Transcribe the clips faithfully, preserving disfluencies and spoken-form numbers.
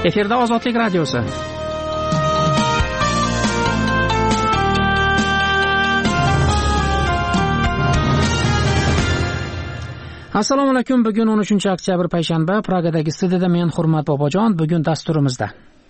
Efirda Ozodlik radiosi. Assalomu alaykum. Bugun o'n uchinchi oktyabr payshanba. Pragadagi studiyada men Hurmat Bobojon. Bugun dasturimizda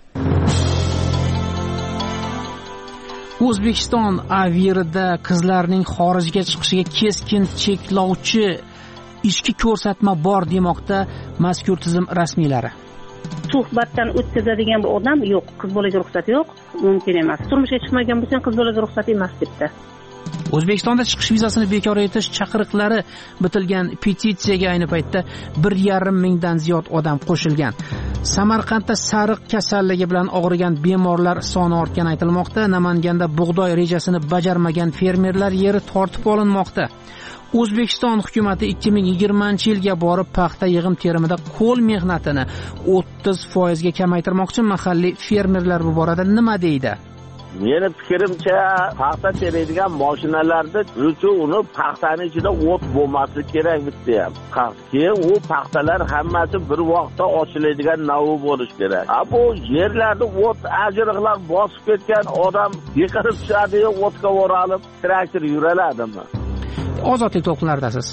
O'zbekiston avirida qizlarning xorijga chiqishiga keskin cheklovchi ishki ko'rsatma bor demoqda mazkur tizim rasmiylari. Suhbatdan o'tkazadigan bir odam yo'q, qiz bolaga ruxsat yo'q, mumkin emas. Turmushga chiqmagan bo'lsa, qiz bolaga ruxsat emas debdi. O'zbekistonda chiqish vizasini bekor etish chaqiriqlari bitilgan petitsiyaga ayni paytda bir yarim mingdan ziyod odam qo'shilgan. Samarqandda sariq kasalligi bilan og'rigan bemorlar soni ortgani aytilmoqda. Namanganda bug'doy rejasini bajarmagan fermerlar yeri tortib olinmoqda. O'zbekiston hukumatı ikki ming yigirmanchi yilga borib paxta yig'im terimida qo'l mehnatini o'ttiz foizga kamaytirmoqchi. Mahalliy fermerlar bu borada nima deydi? Meni fikrimcha, paxta teradigan mashinalarda uchun uni paxtaning ichida o't bo'lmasi kerak bitta ham. Keyin u paxtalar hammasi bir vaqtda ochiladigan navi bo'lish kerak. Ha bu yerlarda o't ajriqlar bosib ketgan odam yiqilib tushadi, o'tga o'ralib traktor yuraladimi? Ozodlik to'lqinlaridasiz.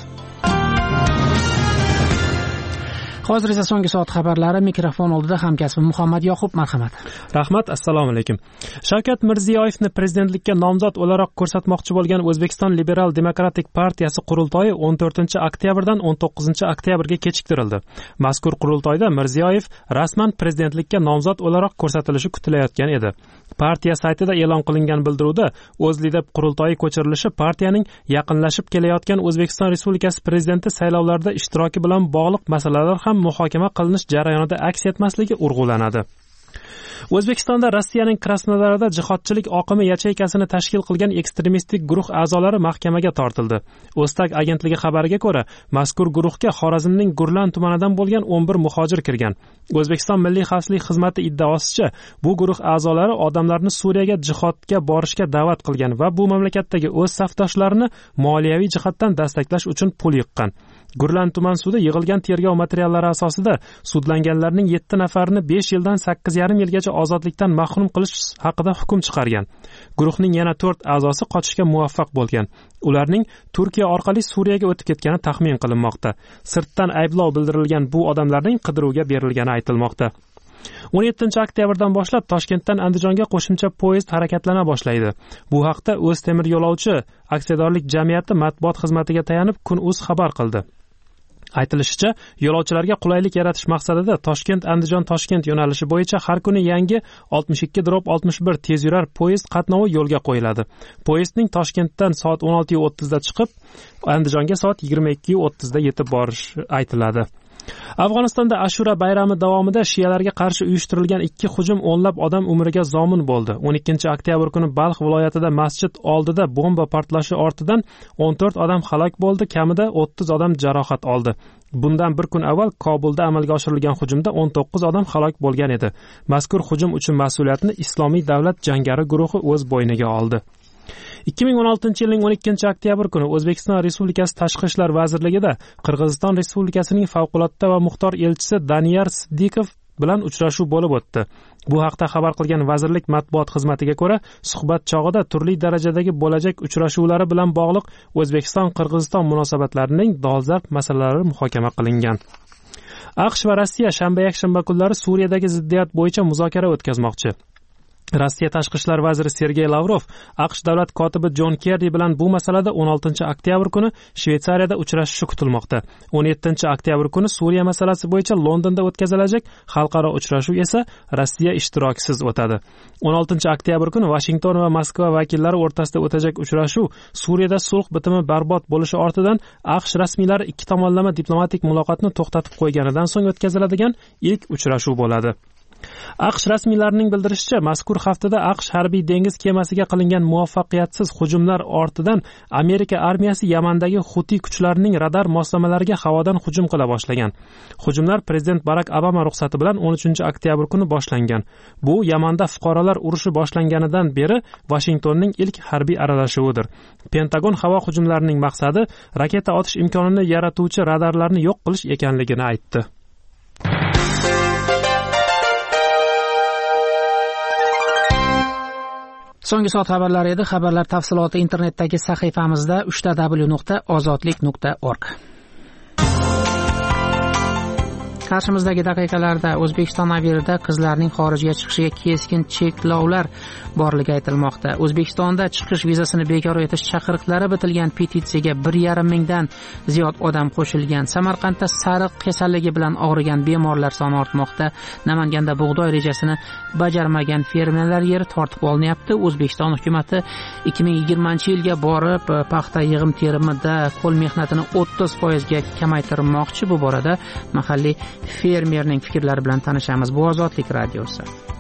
Hozir esa so'nggi soat xabarlari. Mikrofon oldida hamkasbim Muhammad Yoqub, marhamat. Rahmat, assalomu alaykum. Shavkat Mirziyoyevni prezidentlikka nomzod o'laroq ko'rsatmoqchi bo'lgan O'zbekiston Liberal Demokratik partiyasi qurultoyi o'n to'rtinchi oktyabrdan o'n to'qqizinchi oktyabrga kechiktirildi. Mazkur qurultoyda Mirziyoyev rasman prezidentlikka nomzod o'laroq ko'rsatilishi kutilayotgan edi. Partiya saytida e'lon qilingan bildiruvda o'zlida qurultoyi ko'chirilishi partiyaning yaqinlashib kelayotgan O'zbekiston Respublikasi prezidenti saylovlarida ishtiroki bilan bog'liq masalalar ham muhokama qilinish jarayonida aks etmasligi urg'ulanadi. O'zbekistonda Rossiyaning Krasnodarda jihodchilik oqimi yacheykasini tashkil qilgan ekstremistik guruh a'zolari mahkamaga tortildi. O'stak agentligi xabariga ko'ra, mazkur guruhga Xorazmning Gurlan tumanidan bo'lgan o'n bir muhojir kirgan. O'zbekiston Milliy xavfsizlik xizmati iddaosicha, bu guruh a'zolari odamlarni Suriyaga jihodga borishga da'vat qilgan va bu mamlakatdagi o'z safdoshlarini moliyaviy jihatdan destaklash uchun pul yiqqan. Gurlan tuman sudi yig'ilgan tergov materiallari asosida sudlanganlarning yetti nafarini besh yildan sakkiz yarim yilgacha ozodlikdan mahrum qilish haqida hukm chiqargan. Guruhning yana to'rt a'zosi qochishga muvaffaq bo'lgan. Ularning Turkiya orqali Suriyaga o'tib ketgani taxmin qilinmoqda. Sirtdan ayblov bildirilgan bu odamlarning qidiruvga berilgani aytilmoqda. o'n yettinchi oktyabrdan boshlab Toshkentdan Andijonga qo'shimcha poyezd harakatlana boshlaydi. Bu haqda O'ztemir yo'lovchi aksiyadorlik jamiyati matbuot xizmatiga tayanib Kun.uz xabar qildi. Aytilishicha, yo'lovchilarga qulaylik yaratish maqsadida Toshkent-Andijon-Toshkent yo'nalishi bo'yicha har kuni yangi oltmish ikki oltmish bir tezyurar poyezd qatnovi yo'lga qo'yiladi. Poyezdning Toshkentdan soat o'n olti o'ttizda chiqib, Andijonga soat yigirma ikki o'ttizda yetib borishi aytiladi. Afg'onistonda Ashura bayrami davomida shiyalarga qarshi uyushtirilgan ikki hujum o'nlab odam umriga zomin bo'ldi. o'n ikkinchi oktyabr kuni Balx viloyatida masjid oldida bomba portlashi ortidan o'n to'rt odam halok bo'ldi, kamida o'ttiz odam jarohat oldi. Bundan bir kun avval Kobulda amalga oshirilgan hujumda o'n to'qqiz odam halok bo'lgan edi. Mazkur hujum uchun mas'uliyatni Islomiy davlat jangari guruhi o'z bo'yniga oldi. ikki ming o'n oltinchi yilning o'n ikkinchi oktyabr kuni O'zbekiston Respublikasi Tashqi ishlar vazirligida Qirg'iziston Respublikasining favqulodda va muxtor elchisi Daniyar Siddiqov bilan uchrashuv bo'lib o'tdi. Bu haqda xabar qilgan vazirlik matbuot xizmatiga ko'ra, suhbat chog'ida turli darajadagi bo'lajak uchrashuvlari bilan bog'liq O'zbekiston-Qirg'iziston munosabatlarining dolzarb masalalari muhokama qilingan. AQSh va Rossiya shanba-yakshanba kunlari Suriyadagi ziddiyat bo'yicha muzokara o'tkazmoqchi. Rossiya tashqi ishlar vaziri Sergey Lavrov AQSh davlat kotibi Jon Kerri bilan bu masalada o'n oltinchi oktyabr kuni Shveysariyada uchrashishi kutilmoqda. o'n yettinchi oktyabr kuni Suriya masalasi bo'yicha Londonda o'tkazilajak xalqaro uchrashuv esa Rossiya ishtirokisiz o'tadi. o'n oltinchi oktyabr kuni Washington va Moskva vakillari o'rtasida o'tajak uchrashuv Suriyada sulh bitimi barbod bo'lishi ortidan AQSh rasmiylari ikki tomonlama diplomatik muloqotni to'xtatib qo'yganidan so'ng o'tkaziladigan ilk uchrashuv bo'ladi. AQSh rasmiylarining bildirishicha, mazkur haftada AQSh harbiy dengiz kemasiga qilingan muvaffaqiyatsiz hujumlar ortidan Amerika armiyasi Yamandagi Huti kuchlarining radar moslamalariga havodan hujum qila boshlagan. Hujumlar prezident Barak Obama ruxsati bilan o'n uchinchi oktyabr kuni boshlangan. Bu Yamanda fuqarolar urushi boshlanganidan beri Washingtonning ilk harbiy aralashuvidir. Pentagon havo hujumlarining maqsadi raketa otish imkonini yaratuvchi radarlarni yo'q qilish ekanligini aytdi. So'nggi soat xabarlari edi. Xabarlar tafsiloti internetdagi sahifamizda uch w nuqta ozodlik nuqta org. Qarshimizdagi daqiqalarda O'zbekiston aviarida qizlarning xorijga chiqishiga keskin cheklovlar borligi aytilmoqda. O'zbekistonda chiqish vizasini bekor etish chaqiriqlari bitilgan petitsiyaga bir yarim mingdan ziyod odam qo'shilgan. Samarqandda sariq kasalligi bilan og'rigan bemorlar soni ortmoqda. Namanganda bug'doy rejasini bajarmagan fermerlar yeri tortib olinyapti. O'zbekiston hukumatı ikki ming yigirmanchi yilga borib paxta yig'im terimida qo'l mehnatini o'ttiz foizga kamaytirmoqchi. Bu borada mahalliy fermerning fikrlari bilan tanishamiz. Bu Ozodlik radiosi.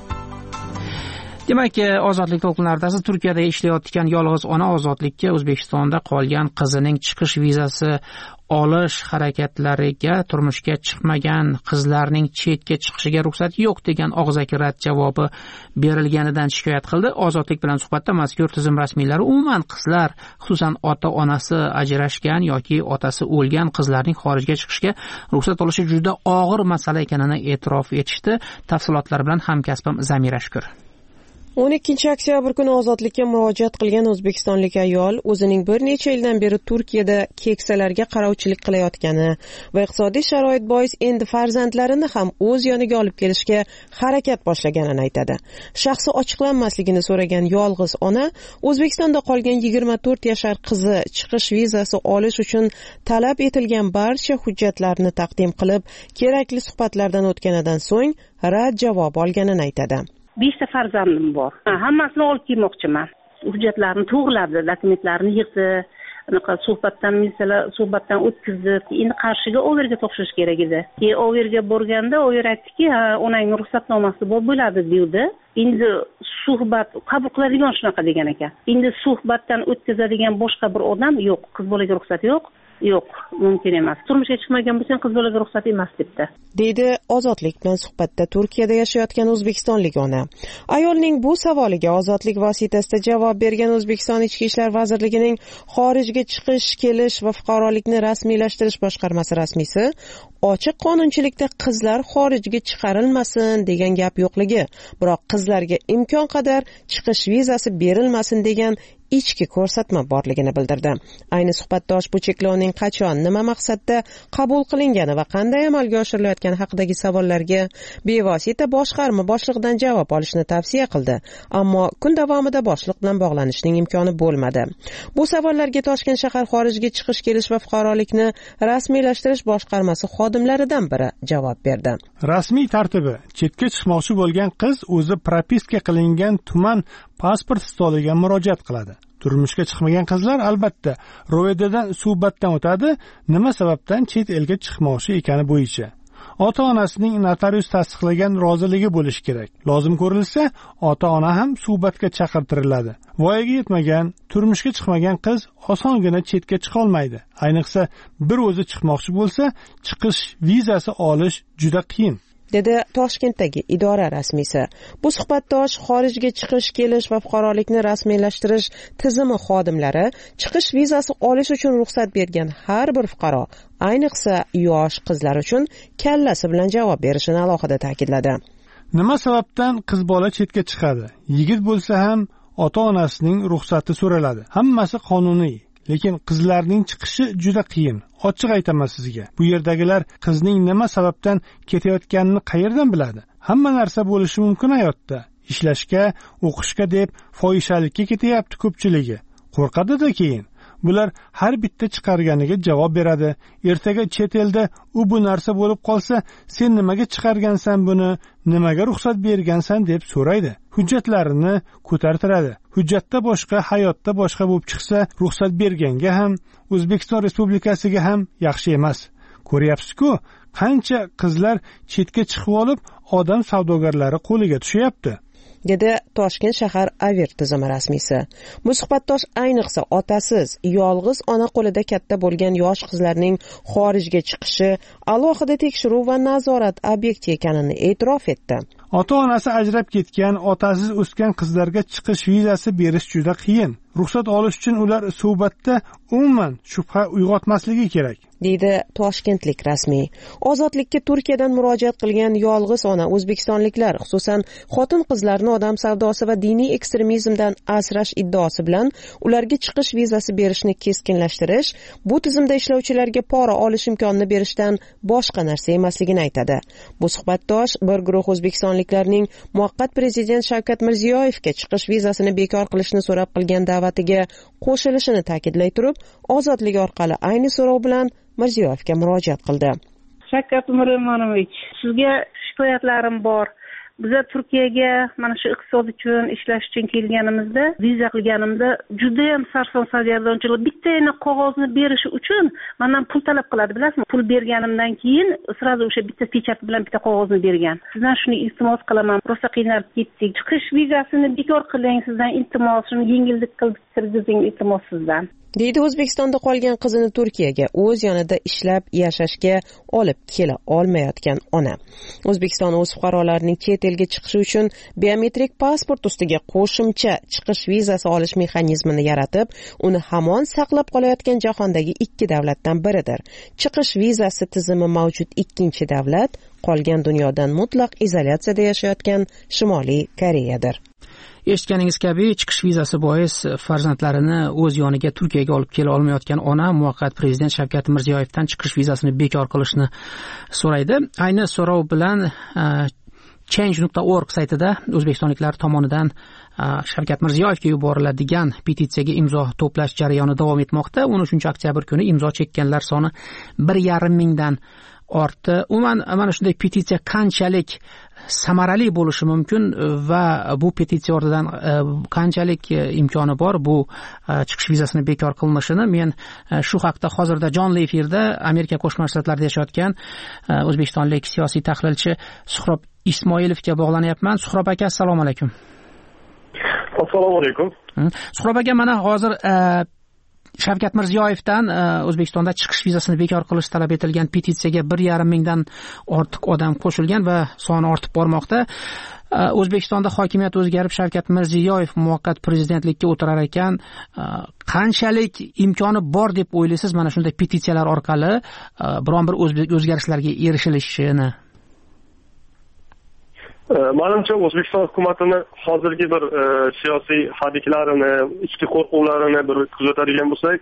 Demak, Ozodlik to'lqinlarida Turkiyada ishlayotgan yolg'iz ona ozodlikka O'zbekistonda qolgan qizining chiqish vizasi olish harakatlariga turmushga chiqmagan qizlarning chetga chiqishiga ruxsat yo'q degan og'zaki rad javobi berilganidan shikoyat qildi. Ozodlik bilan suhbatda mazkur tizim rasmiylari umuman qizlar, xususan ota-onasi ajrashgan yoki otasi o'lgan qizlarning xorijga chiqishga ruxsat olishi juda og'ir masala ekanini e'tirof etishdi. Tafsilotlar bilan hamkasbim Zamira Shukur. o'n ikkinchi oktyabr kuni ozodlikka murojaat qilgan o'zbekistonlik ayol o'zining bir necha yildan beri Turkiyada keksalarga qarovchilik qilayotgani va iqtisodiy sharoit bois endi farzandlarini ham o'z yoniga olib kelishga harakat boshlaganini aytadi. Shaxsi ochiqlanmasligini so'ragan yolg'iz ona O'zbekistonda qolgan yigirma to'rt yashar qizi chiqish vizasi olish uchun talab etilgan barcha hujjatlarni taqdim qilib, kerakli suhbatlardan o'tganidan so'ng rad javob olganini aytadi. beshta farzandim bor. Hammasini olib kelmoqchiman. Hujjatlarni to'g'riladi, dokumentlarni yig'di, anaqa suhbatdan mesela suhbatdan o'tkazdi. Endi Qarshiga overga topshirish kerak edi. Keyin overga borganda u yer aytdiki, "Ha, onangning ruxsatnomasi bor bo'ladi" dedi. Endi suhbat qabul qiladigan shunaqa degan ekan. Endi suhbatdan o'tkazadigan boshqa bir odam yo'q. Qiz bolaga ruxsat yo'q. Yo'q, mumkin emas. Turmushga chiqmagan bo'lsang qiz bolaga ruxsat emas debdi. Deydi Ozodlik bilan suhbatda Turkiyada yashayotgan o'zbekistonlik ona. Ayolning bu savoliga Ozodlik vositasida javob bergan O'zbekiston Ichki ishlar vazirligining xorijga chiqish, kelish va fuqarolikni rasmiylashtirish boshqarmasi rasmiysi ochiq qonunchilikda qizlar xorijga chiqarilmasin degan gap yo'qligi, biroq qizlarga imkon qadar chiqish vizasi berilmasin degan ichki ko'rsatma borligini bildirdi. Ayni suhbatdosh bu cheklovning qachon, nima maqsadda qabul qilingani va qanday amalga oshirilayotgani haqidagi savollarga bevosita boshqarma boshlig'idan javob olishni tavsiya qildi, ammo kun davomida boshliq bilan bog'lanishning imkoni bo'lmadi. Bu savollarga Toshkent shahar xorijga chiqish, kelish va fuqarolikni rasmiylashtirish boshqarmasi xodimlaridan biri javob berdi. Rasmiy tartibi: chetga chiqmoqchi bo'lgan qiz o'zi propiska qilingan tuman pasport stoliga murojaat qiladi. Turmushga chiqmagan qizlar albatta ro'yxatdan suhbatdan o'tadi, nima sababdan chet elga chiqmoqchi ekani bo'yicha. Ota-onasining notarius tasdiqlagan roziligi bo'lishi kerak. Lozim ko'rilsa, ota-ona ham suhbatga chaqirtiriladi. Voyaga yetmagan, turmushga chiqmagan qiz osongina chetga chiqa olmaydi. Ayniqsa bir o'zi chiqmoqchi bo'lsa, chiqish vizasi olish juda qiyin, dedi Toshkentdagi idora rasmiysi. Bu suhbatdosh xorijga chiqish, kelish va fuqarolikni rasmiylashtirish tizimi xodimlari chiqish vizasi olish uchun ruxsat bergan har bir fuqaro, ayniqsa yosh qizlar uchun kallasi bilan javob berishini alohida ta'kidladi. Nima sababdan qiz bola chetga chiqadi? Yigit bo'lsa ham ota-onasining ruxsati so'raladi. Hammasi qonuniy. Lekin qizlarning chiqishi juda qiyin. Ochiq aytaman sizga. Bu yerdagilar qizning nima sababdan ketayotganini qayerdan biladi? Hamma narsa bo'lishi mumkin hayotda. Ishlashga, o'qishga deb fohishalikka ketyapti ko'pchiligi. Qo'rqadi-da keyin. Bular har bitta chiqarganiga javob beradi. Ertaga chet elda u bu narsa bo'lib qolsa, sen nimaga chiqargansan buni, nimaga ruxsat bergansan deb so'raydi. Hujjatlarini ko'tartiradi. Hujjatda boshqa, hayotda boshqa bo'lib chiqsa, ruxsat berganga ham, O'zbekiston Respublikasiga ham yaxshi emas. Ko'ryapsiz-ku, qancha qizlar chetga chiqib olib, odam savdogarlari qo'liga tushyapti, dedi Toshkent shahar Avir tizimi rasmiysi. Bu suhbatdosh ayniqsa otasiz, yolg'iz ona qo'lida katta bo'lgan yosh qizlarning xorijga chiqishi alohida tekshiruv va nazorat obyekti ekanini e'tirof etdi. Ota-onasi ajrab ketgan, otasiz o'sgan qizlarga chiqish vizasi berish juda qiyin. ruxsat olish uchun ular suhbatda umuman shubha uyg'otmasligi kerak, deydi toshkentlik rasmiy. Ozodlikka Turkiyadan murojaat qilgan yolg'iz ona o'zbekistonliklar, xususan xotin-qizlarni odam savdosi va diniy ekstremizmdan asrash iddaosi bilan ularga chiqish vizasi berishni keskinlashtirish, bu tizimda ishlovchilarga pora olish imkonini berishdan boshqa narsa emasligini aytadi. Bu suhbatdosh bir guruh o'zbekistonliklarning muvaqqat prezident Shavkat Mirziyoyevga chiqish vizasini bekor qilishni so'rab qilgan da'vatiga qo'shilishini ta'kidlay turib, ozodlik orqali ayni so'rov bilan Mirziyoyevga murojaat qildi. Shavkat Miromonovich, sizga shikoyatlarim bor. Biza Turkiyaga mana shu iqtisod uchun ishlash uchun kelganimizda, viza qilganimda juda ham sarson sargardonchilik, bittagina qog'ozni berishi uchun mendan pul talab qiladi, bilasizmi? Pul berganimdan keyin sразу o'sha bitta pechat bilan bitta qog'ozni bergan. Sizdan shuni iltimos qilaman. Rosa qiynalib ketdik. Chiqish vizasini bekor qiling, sizdan iltimos, shuni yengillik qilib kirgizing, iltimos sizdan. deydi O'zbekistonda qolgan qizini Turkiyaga o'z yonida ishlab yashashga olib kela olmayotgan ona. O'zbekiston o'z fuqarolarining chet elga chiqishi uchun biometrik pasport ustiga qo'shimcha chiqish vizasi olish mexanizmini yaratib, uni hamon saqlab qolayotgan jahondagi ikki davlatdan biridir. Chiqish vizasi tizimi mavjud ikkinchi davlat qolgan dunyodan mutlaq izolyatsiyada yashayotgan Shimoliy Koreyadir. Eshitganingiz kabi, chiqish vizasi bois farzandlarini o'z yoniga Turkiyaga olib kela olmayotgan ona muvaqqat prezident Shavkat Mirziyoyevdan chiqish vizasini bekor qilishni so'raydi. Ayni so'rov bilan change dot org saytida o'zbekistonliklar tomonidan Shavkat Mirziyoyevga yuboriladigan petitsiyaga imzo to'plash jarayoni davom etmoqda. o'n uchinchi oktyabr kuni imzo chekkanlar soni bir yarim mingdan ortdi. Umuman mana shunday petitsiya qanchalik samarali bo'lishi mumkin va bu petitsiya ortidan qanchalik imkoni bor bu chiqish vizasini bekor qilinishini men shu haqda hozirda jonli efirda Amerika Qo'shma Shtatlarida yashayotgan o'zbekistonlik siyosiy tahlilchi Suhrob Ismoilovga bog'lanyapman. Suhrob aka, assalomu alaykum. Assalomu alaykum. Suhrob aka, mana hozir Shavkat Mirziyoyevdan O'zbekistonda chiqish vizasini bekor qilish talab etilgan petitsiyaga bir yarim mingdan ortiq odam qo'shilgan va soni ortib bormoqda. O'zbekistonda hokimiyat o'zgarib Shavkat Mirziyoyev muvaqqat prezidentlikka o'tirar ekan, qanchalik imkoni bor deb o'ylaysiz mana shunday petitsiyalar orqali biron bir o'zgarishlarga erishilishini? Menimcha O'zbekiston hukumatini hozirgi bir siyosiy hadiklarini, ichki qo'rquvlarini bir kuzatadigan bo'lsak,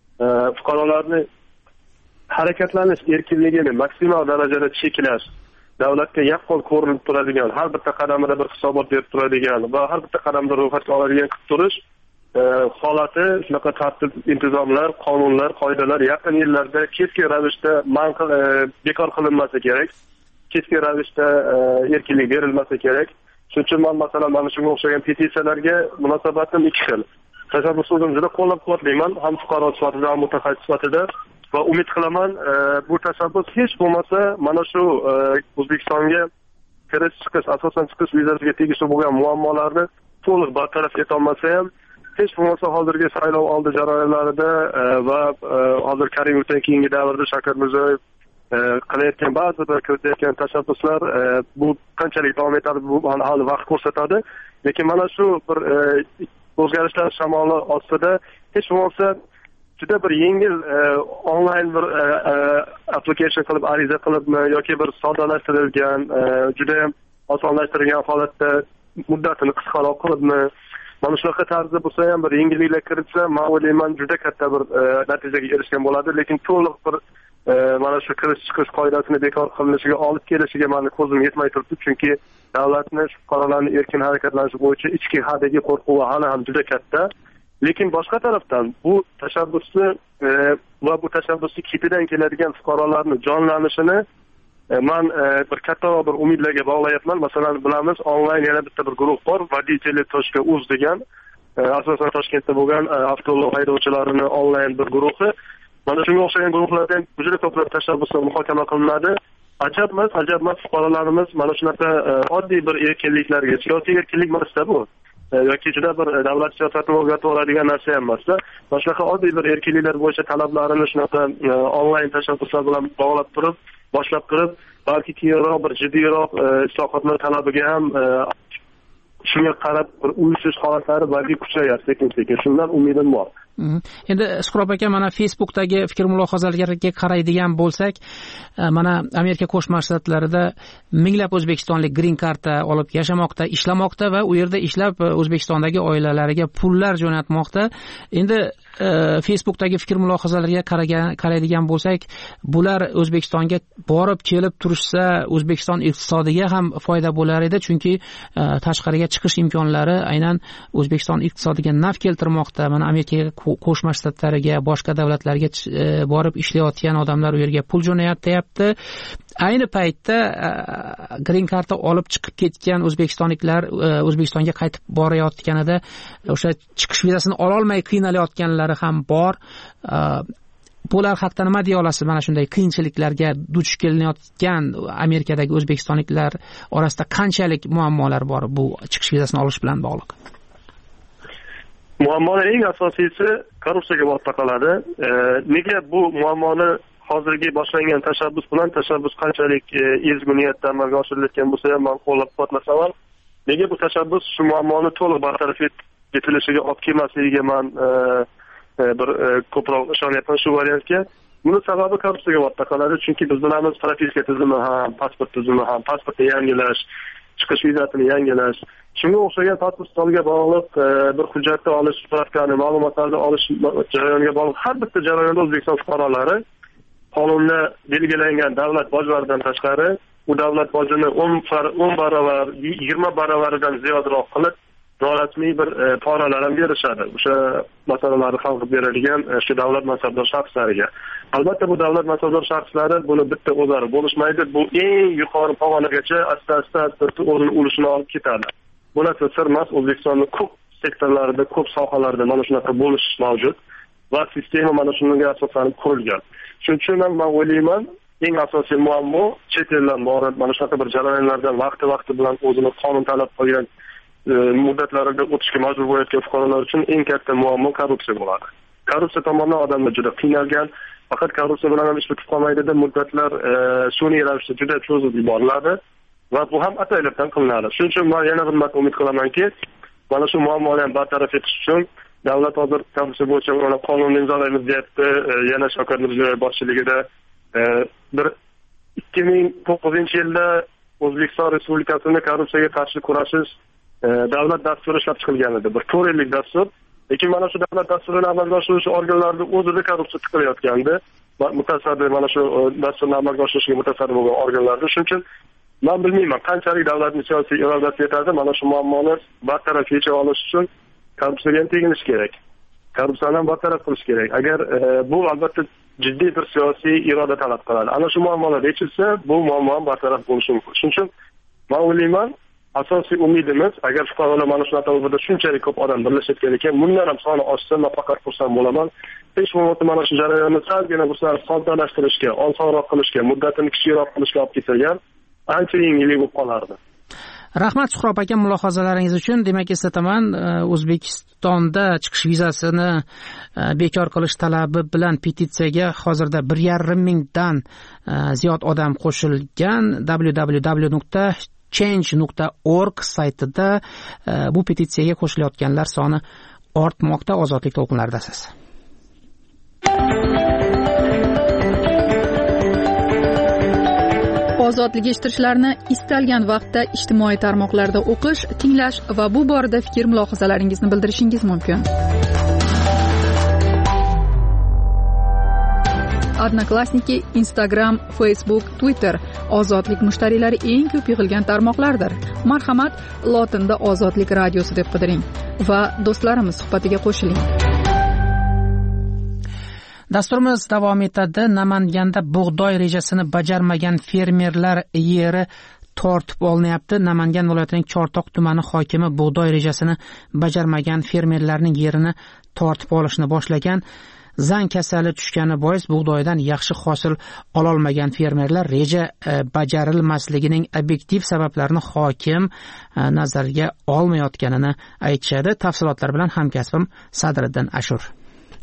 fuqarolarni harakatlanish erkinligini maksimal darajada cheklash, davlatga yaqqol ko'rinib turadigan, har bitta qadamida bir hisobot berib turadigan va har bitta qadamda ro'yxatga oladigan qilib turish holati, shunaqa tartib, intizomlar, qonunlar, qoidalar yaqin yillarda keskin ravishda bekor qilinmasa kerak. Keskin ravishda erkinlik berilmasa kerak. Shuning uchun men masalan mana shunga o'xshagan petitsiyalarga munosabatim ikki xil. Tashabbusni juda qo'llab-quvvatlayman, ham fuqaro sifatida, ham mutaxassis sifatida va umid qilaman, bu tashabbus hech bo'lmasa mana shu O'zbekistonga kirish chiqish, asosan chiqish vizasiga tegishli bo'lgan muammolarni to'liq bartaraf eta olmasa ham, hech bo'lmasa hozirgi saylov oldi jarayonlarida va hozir Karimovdan keyingi davrda Shavkat Mirziyoyev qilayotgan ba'zi bir ko'rsatayotgan tashabbuslar bu qanchalik davom etadi, bu hali vaqt ko'rsatadi. Lekin mana shu bir o'zgarishlar shamoli ostida hech bo'lmasa juda bir yengil onlayn bir application qilib, ariza qilibmi yoki bir soddalashtirilgan, juda ham osonlashtirilgan holatda muddatini qisqaroq qilibmi, mana shunaqa tarzda bo'lsa ham bir yengilliklar kiritsa, men o'ylayman juda katta bir natijaga erishgan bo'ladi. Lekin to'liq bir mana shu kirish chiqish qoidasini bekor qilinishiga olib kelishiga meni ko'zim yetmay turibdi, chunki davlatni fuqarolarning erkin harakatlanishi bo'yicha ichki hadagi qo'rquvi hali ham juda katta. Lekin boshqa tarafdan bu tashabbusni va bu tashabbusni ketidan keladigan fuqarolarni jonlanishini men bir katta bir umidlarga bog'layapman. Masalan, bilamiz, onlayn yana bitta bir guruh bor, voditeli точка uz degan, asosan Toshkentda bo'lgan avtobus haydovchilarini onlayn bir guruhi. Mana shunga o'xshagan guruhlardan juda ko'plab tashabbuslar muhokama qilinadi. Ajab emas, ajab emas, fuqarolarimiz mana shunaqa oddiy bir erkinliklarga, siyosiy erkinlik emasda bu. Yoki juda bir davlat siyosatini o'zgartib oladigan narsa ham emasda. Mana shunaqa oddiy bir erkinliklar bo'yicha talablarini shunaqa onlayn tashabbuslar bilan bog'lab turib, boshlab turib, balki keyinroq bir jiddiyroq islohotlar talabiga ham shunga qarab bir uyushish holatlari balki kuchayar sekin sekin. Shundan umidim bor. Endi Suhrob aka, mana Facebookdagi fikr mulohazalarga qaraydigan bo'lsak, mana Amerika Qo'shma Shtatlarida minglab o'zbekistonlik green karta olib yashamoqda, ishlamoqda va u yerda ishlab O'zbekistondagi oilalariga pullar jo'natmoqda. Endi Facebookdagi fikr mulohazalarga qaraydigan bo'lsak, bular O'zbekistonga borib kelib turishsa, O'zbekiston iqtisodiga ham foyda bo'lar edi, chunki tashqariga chiqish imkonlari aynan O'zbekiston iqtisodiga naf keltirmoqda. Mana Amerika Qo'shma Shtatlariga, boshqa davlatlarga borib ishlayotgan odamlar u yerga pul jo'natyapti. Ayni paytda green karta olib chiqib ketgan o'zbekistonliklar O'zbekistonga qaytib borayotganida o'sha chiqish vizasini ola olmay qiynalayotganlari ham bor. Bular haqida nima deya olasiz? Mana shunday qiyinchiliklarga duch kelinayotgan Amerikadagi o'zbekistonliklar orasida qanchalik muammolar bor bu chiqish vizasini olish bilan bog'liq? Muammoning eng asosiysi korrupsiyaga borib taqaladi. Nega bu muammoni hozirgi boshlangan tashabbus bilan tashabbus qanchalik ezgu niyatda amalga oshirilayotgan bo'lsa ham men qo'llab-quvvatlasam ham, nega bu tashabbus shu muammoni to'liq bartaraf etilishiga olib kelmasligiga men bir ko'proq ishonyapman shu variantga. Buni sababi korrupsiyaga borib taqaladi, chunki biz bilamiz propiska tizimi ham, pasport tizimi ham, pasportni yangilash, chiqish vizasini yangilash, shunga o'xshagan pasportga bog'liq bir hujjatni olish, spravkani, ma'lumotlarni olish jarayoniga bog'liq har bitta jarayonda O'zbekiston fuqarolari qonunda belgilangan davlat bojlaridan tashqari u davlat bojini o'n barobar, yigirma barovaridan ziyodroq qilib norasmiy bir poralar ham berishadi. O'sha masalalarni hal qilib beradigan shu davlat mansabdor shaxslariga. Albatta bu davlat mansabdor shaxslari buni bitta o'zlari bo'lishmaydi. Bu eng yuqori pog'onagacha asta-asta o'rin olishini olib ketadi. Bu narsa sir emas. O'zbekistonning ko'p sektorlarida, ko'p sohalarda mana shunaqa bo'lish mavjud va sistema mana shunga asoslanib qurilgan. Shuning uchun ham men o'ylayman, eng asosiy muammo chet eldan borib mana shunaqa bir jarayonlardan vaqti-vaqti bilan o'zini qonun talab qilgan muddatlarida o'tishga majbur bo'layotgan fuqarolar uchun eng katta muammo korrupsiya bo'ladi. Korrupsiya tomonidan odamlar juda qiynalgan, faqat korrupsiya bilan ham ish bitib qolmaydida, muddatlar sun'iy ravishda juda cho'zib yuboriladi va bu ham ataylabdan qilinadi. Shuning uchun men yana bir marta umid qilamanki, mana shu muammolarni bartaraf etish uchun davlat hozir korrupsiya bo'yicha mana qonunni imzolaymiz deyapti. Yana Shavkat Mirziyoyev boshchiligida bir ikki ming to'qqizinchi yilda O'zbekiston Respublikasini korrupsiyaga qarshi kurashish davlat dasturi ishlab chiqilgan edi. Bir to'rt yillik dastur. Lekin mana shu davlat dasturini amalga oshiruvchi organlarda o'zida korrupsiya tiqilayotgandi. Mutasaddi mana shu dasturni amalga oshirishga mutasaddi bo'lgan organlarda. Shuning uchun men bilmayman qanchalik davlatning siyosiy irodasi yetadi mana shu muammoni bartaraf etib olish uchun korrupsiyaga ham teginish kerak. Korrupsiyani bartaraf qilish kerak. Agar bu albatta jiddiy bir siyosiy iroda talab qiladi. Ana shu muammolar yechilsa, bu muammo ham bartaraf bo'lishi mumkin. Shuning uchun men o'ylayman, asosiy umidimiz agar fuqarolar mana shunaqa o'rtada shunchalik ko'p odam birlashayotgan ekan, bundan ham soni oshsa, men faqat xursand bo'laman. Hech bo'lmasa mana shu jarayonni salgina bo'lsa soddalashtirishga, osonroq qilishga, muddatini kichikroq qilishga olib ketilgan ancha yengillik bo'lib qolardi. Rahmat Suhrob aka mulohazalaringiz uchun. Demak, eslataman, O'zbekistonda chiqish vizasini bekor qilish talabi bilan petitsiyaga hozirda bir yarim mingdan ziyod odam qo'shilgan. w w w nuqta change nuqta org saytida bu petitsiyaga qo'shilayotganlar soni ortmoqda. Ozodlik to'lqinlaridasiz. Ozodlik eshittirishlarini istalgan vaqtda ijtimoiy tarmoqlarda o'qish, tinglash va bu borada fikr mulohazalaringizni bildirishingiz mumkin. Odnoklassniki, Instagram, Facebook, Twitter ozodlik mushtariylari eng ko'p yig'ilgan tarmoqlardir. Marhamat, lotinda Ozodlik radiosi deb qidiring va do'stlarimiz suhbatiga qo'shiling. Dasturimiz davom etadi. Namanganda bug'doy rejasini bajarmagan fermerlar yeri tortib olinyapti. Namangan viloyatining Chortoq tumani hokimi bug'doy rejasini bajarmagan fermerlarning yerini tortib olishni boshlagan. Zang kasali tushgani bois bug'doydan yaxshi hosil ololmagan fermerlar reja bajarilmasligining obyektiv sabablarini hokim nazarga olmayotganini aytishadi. Tafsilotlar bilan hamkasbim Sadriddin Ashur.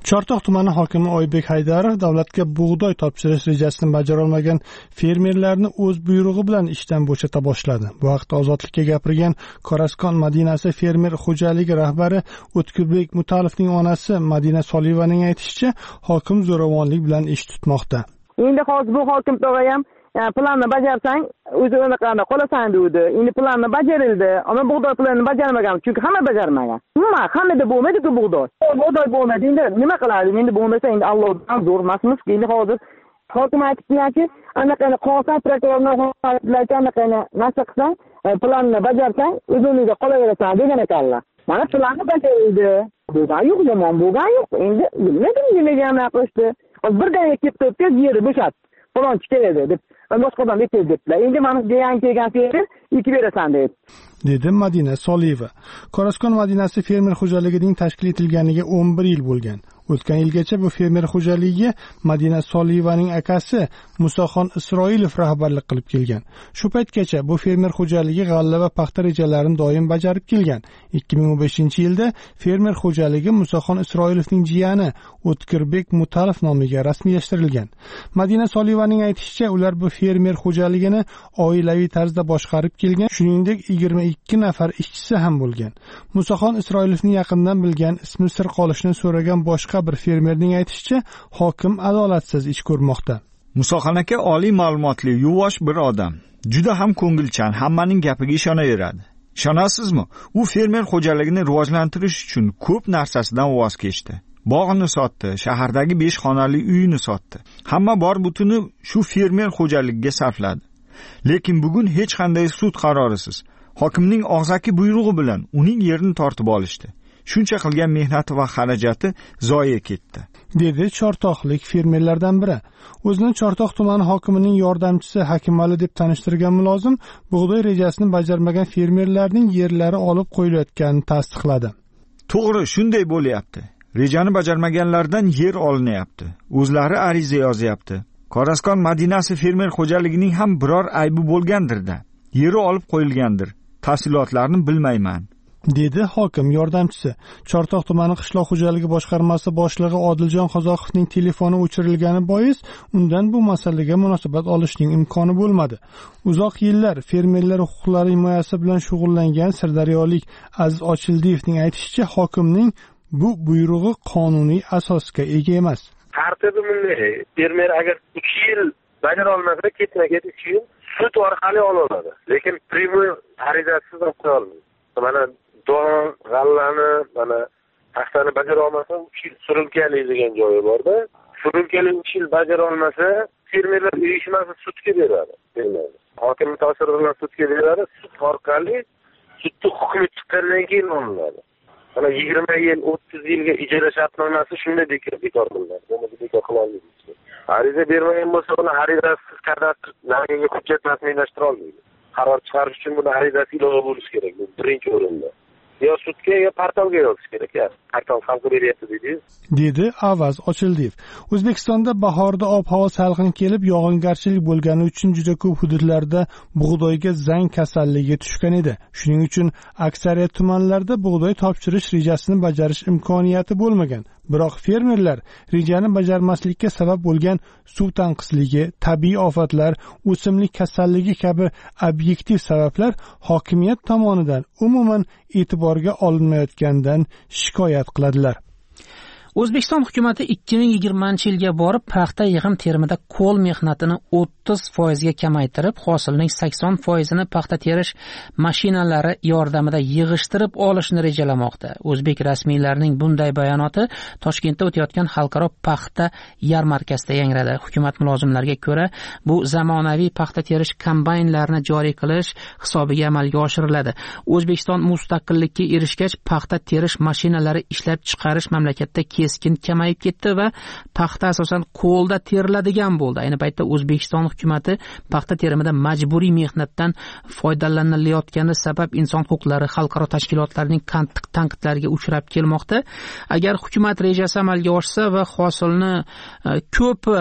Chortoq tumani hokimi Oybek Haydarov davlatga bug'doy topshirish rejasini bajara olmagan fermerlarni o'z buyrug'i bilan ishdan bo'shata boshladi. Bu haqda Ozodlikka gapirgan Qoraskon Madinasi fermer xo'jaligi rahbari O'tkurbek Mutalovning onasi Madina Soliyevaning aytishicha, hokim zo'ravonlik bilan ish tutmoqda. Endi hozir bu hokim tog'a ham planni bajarsang, o'zi unaqani qolasan dedi. Endi planni bajarildi, ammo bug'doy planini bajarmagan, chunki hamma bajarmagan. Nima, hammada bo'lmaydi-ku bug'doy. Bug'doy bo'lmadi, endi nima qiladi? Endi bo'lmasa endi Allohdan zo'r emasmiz. Endi hozir hokim aytibdi-ki, anaqani qolsan, prokurorning holatlarga anaqani narsa qilsang, planni bajarsang, o'zingizga qolaverasan degan ekanlar. Mana planni bajarildi. Bo'lgan yo'q, yomon bo'lgan yo'q. Endi nimadan nimaga qilishdi? Birdan ketib o'tib, yerni bo'shatdi. Falonchi keladi deb boshqadan aytib debdilar. Endi mana degan kelgan fermer ikki berasan deb. dedi Madina Soliyeva. Qoraskon Madinasi fermer xo'jaligining tashkil etilganiga o'n bir yil bo'lgan. O'tgan yilgacha bu fermer xo'jaligiga Madina Soliyevaning akasi Musoxon Isroilov rahbarlik qilib kelgan. Shu paytgacha bu fermer xo'jaligi g'alla va paxta rejalarini doim bajarib kelgan. ikki ming o'n beshinchi yilda fermer xo'jaligi Musoxon Isroilovning jiyani O'tkurbek Mutalov nomiga rasmiylashtirilgan. Madina Soliyevaning aytishicha, ular bu fermer xo'jaligini oilaviy tarzda boshqarib kelgan, shuningdek yigirma ikki nafar ishchisi ham bo'lgan. Musoxon Isroilovni yaqindan bilgan, ismi sir qolishini so'ragan boshqa bir fermerning aytishicha, hokim adolatsiz ish ko'rmoqda. Musoxon aka oliy ma'lumotli, yuvosh bir odam. Juda ham ko'ngilchan, hammaning gapiga ishonaveradi. Ishonasizmi? U fermer xo'jaligini rivojlantirish uchun ko'p narsasidan voz kechdi. Bog'ini sotdi, shahardagi besh xonali uyini sotdi. Hamma bor butuni shu fermer xo'jaligiga sarfladi. Lekin bugun hech qanday sud qarorisiz, hokimning og'zaki buyrug'i bilan uning yerini tortib olishdi. Shuncha qilgan mehnati va xarajati zoye ketdi, dedi Chortoqlik fermerlardan biri. O'zini Chortoq tumani hokimining yordamchisi Hakimali deb tanishtirgan mulozim bug'doy rejasini bajarmagan fermerlarning yerlari olib qo'yilayotganini tasdiqladi. To'g'ri, shunday bo'lyapti. Rejani bajarmaganlardan yer olinyapti. O'zlari ariza yozyapti. Qoraskon Madinasi fermer xo'jaligining ham biror aybi bo'lgandir-da. Yeri olib qo'yilgandir. Tafsilotlarini bilmayman, dedi hokim yordamchisi. Chortoq tumani qishloq xo'jaligi boshqarmasi boshlig'i Odiljon Qozoqovning telefoni o'chirilgani bois undan bu masalaga munosabat olishning imkoni bo'lmadi. Uzoq yillar fermerlar huquqlari himoyasi bilan shug'ullangan sirdaryolik Aziz Ochildiyevning aytishicha, hokimning bu buyrug'i qonuniy asosga ega emas. Tartibi bunday: fermer agar uch yil bajara olmasa, ketma-ket uch yil sud orqali oladi. Lekin primoy arizasiz qo'ya olmaydi. Mana don, g'allani, mana paxtani bajara olmasa, uch yil surunkali degan joyi bor-da. Surunkali uch yil bajara olmasa, fermerlar uyushmasi sudga beradi. Hokim ta'siri bilan sudga beradi. Sud orqali sudning hukmi chiqqandan keyin olinadi. Mana yigirma yil, o'ttiz yilga ijara shartnomasi shunday bekor bekor qilinadi. Buni bekor qila olmaydi. Ariza bermagan bo'lsa, uni arizasiz kadastr nargiga hujjat rasmiylashtira olmaydi. Qaror chiqarish uchun buni arizasi ilova bo'lishi kerak. Bu birinchi o'rinda. Yo sudga yo portalga yozish kerak. Portal xalqqa beryapti deydi. dedi Avaz Ochildiyev. O'zbekistonda bahorda ob-havo salqin kelib, yog'ingarchilik bo'lgani uchun juda ko'p hududlarda bug'doyga zang kasalligi tushgan edi. Shuning uchun aksariyat tumanlarda bug'doy topshirish rejasini bajarish imkoniyati bo'lmagan. Biroq fermerlar rejani bajarmaslikka sabab bo'lgan suv tanqisligi, tabiiy ofatlar, o'simlik kasalligi kabi obyektiv sabablar hokimiyat tomonidan umuman e'tiborga olinmayotganidan shikoyat qiladilar. O'zbekiston hukumati ikki ming yigirmanchi yilga borib paxta yig'im terimida qo'l mehnatini o'ttiz foizga kamaytirib, hosilning sakson foizini paxta terish mashinalari yordamida yig'ishtirib olishni rejalamoqda. O'zbek rasmiylarining bunday bayonoti Toshkentda o'tayotgan xalqaro paxta yarmarkasida yangradi. Hukumat mulozimlariga ko'ra, bu zamonaviy paxta terish kombaynlarini joriy qilish hisobiga amalga oshiriladi. O'zbekiston mustaqillikka erishgach, paxta terish mashinalari ishlab chiqarish mamlakatda keskin kamayib ketdi va paxta asosan qo'lda teriladigan bo'ldi. Ayni paytda O'zbekiston hukumati paxta terimida majburiy mehnatdan foydalanilayotgani sabab inson huquqlari xalqaro tashkilotlarining tanqidlariga uchrab kelmoqda. Agar hukumat rejasi amalga oshsa va hosilni ko'p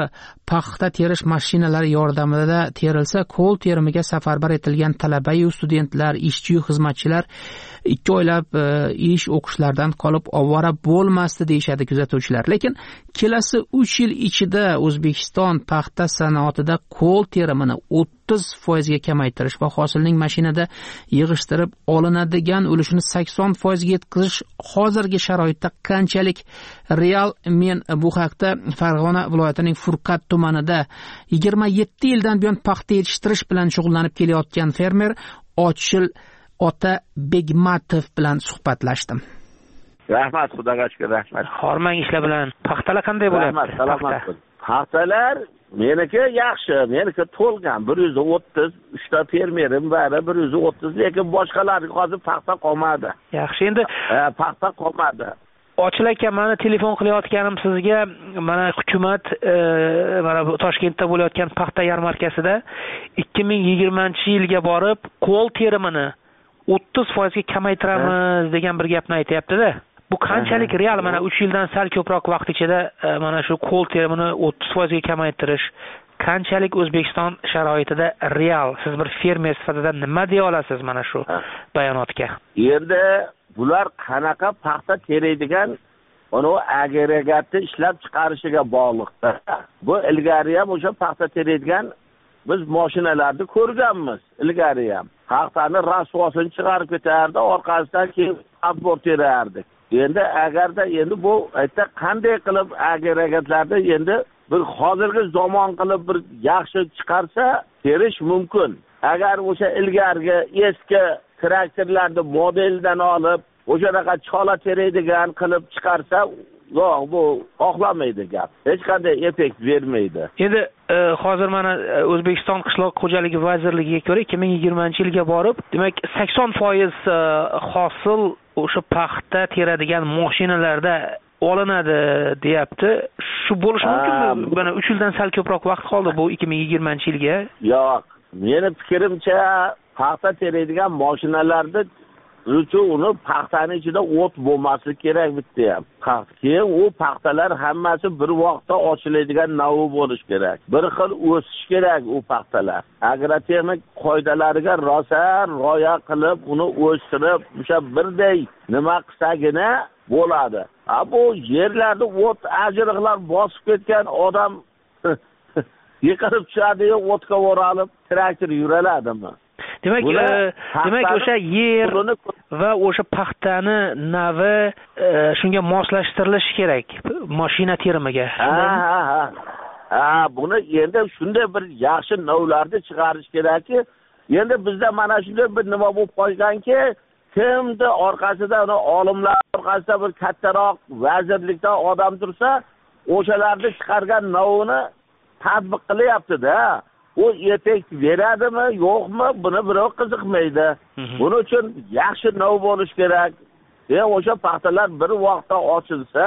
paxta terish mashinalari yordamida terilsa, qo'l terimiga safarbar etilgan talaba-yu studentlar, ishchi-yu xizmatchilar ikki oylab e, ish o'qishlardan qolib ovora bo'lmasdi deyishadi kuzatuvchilar. Lekin kelasi uch yil ichida O'zbekiston paxta sanoatida qo'l terimini o'ttiz foizga kamaytirish va hosilning mashinada yig'ishtirib olinadigan ulushini sakson foizga yetkazish hozirgi sharoitda qanchalik real? Men bu haqda Farg'ona viloyatining Furqat tumanida yigirma yetti yildan buyon paxta yetishtirish bilan shug'ullanib kelayotgan fermer Ochil Ota Begmatov bilan suhbatlashdim. Rahmat, xudoga shukr, rahmat. Hormang ishlar bilan. Paxtalar qanday bo'lyapti? Rahmat, salomat. Paxtalar meniki yaxshi, meniki to'lgan bir yuz o'ttiz, uchta fermerim bor, bir yuz o'ttiz, lekin boshqalarga hozir paxta qolmadi. Yaxshi, endi paxta qolmadi. Ochil aka, meni telefon qilayotganim sizga mana hukumat e, mana Toshkentda bo'layotgan paxta yarmarkasida ikki ming yigirmanchi yilga borib qo'l terimini o'ttiz foizga kamaytiramiz degan bir gapni aytayapti-da. Bu qanchalik real? Mana uch yildan sal ko'proq vaqt ichida mana shu qo'l terimini o'ttiz foizga kamaytirish qanchalik O'zbekiston sharoitida real? Siz bir fermer sifatida nima deya olasiz mana shu bayonotga? Endi bular qanaqa paxta teraydigan uni agregatni ishlab chiqarishiga bog'liqda. Bu ilgari ham o'sha paxta teraydigan biz mashinalarni ko'rganmiz. Ilgari ham paxtani rasvosini chiqarib ketardi, orqasidan keyin abor terardik. Endi agarda endi bu aytda qanday qilib agregatlarni endi bir hozirgi zamon qilib bir yaxshi chiqarsa terish mumkin. Agar o'sha ilgargi eski traktorlarni modelidan olib o'shanaqa chola teraydigan qilib chiqarsa, yo'q, bu oqlamaydi gap. Hech qanday effekt bermaydi. Endi e, hozir mana O'zbekiston qishloq xo'jaligi vazirligiga ko'ra ikki ming yigirmanchi yilga borib, demak sakson foiz e, hosil o'sha paxta teradigan mashinalarda olinadi deyapti. Shu bo'lishi mumkinmi? Mana uch yildan sal ko'proq vaqt qoldi bu ikki ming yigirmanchi yilga. Yo'q, meni fikrimcha paxta teradigan mashinalarda uchun uni paxtani ichida o't bo'lmasligi kerak bitta ham. Keyin u paxtalar hammasi bir vaqtda ochiladigan navi bo'lish kerak. Bir xil o'sish kerak u paxtalar. Agrotexnik qoidalariga rosa rioya qilib, uni o'stirib, o'sha birday nima qilsagina bo'ladi. Ha bu yerlarda o't ajriqlar bosib ketgan odam yiqilib tushadi-yu, o'tga o'ralib traktor yuraladimi? Demak, e, demak o'sha yer va o'sha paxtani navi e, shunga moslashtirilishi kerak mashina terimiga. Ha, ha, ha. Ha, buni endi shunday bir yaxshi navlarni chiqarish kerakki, endi bizda mana shunday bir nima bo'lib qolganki, kimdi orqasida, uni olimlar orqasida bir kattaroq vazirlikdan odam tursa, o'shalarni chiqargan navini tatbiq qilyapti-da. U effekt beradimi, yo'qmi, buni birov qiziqmaydi. Buning uchun yaxshi nav bo'lish kerak. Ya o'sha paxtalar bir vaqtda ochilsa,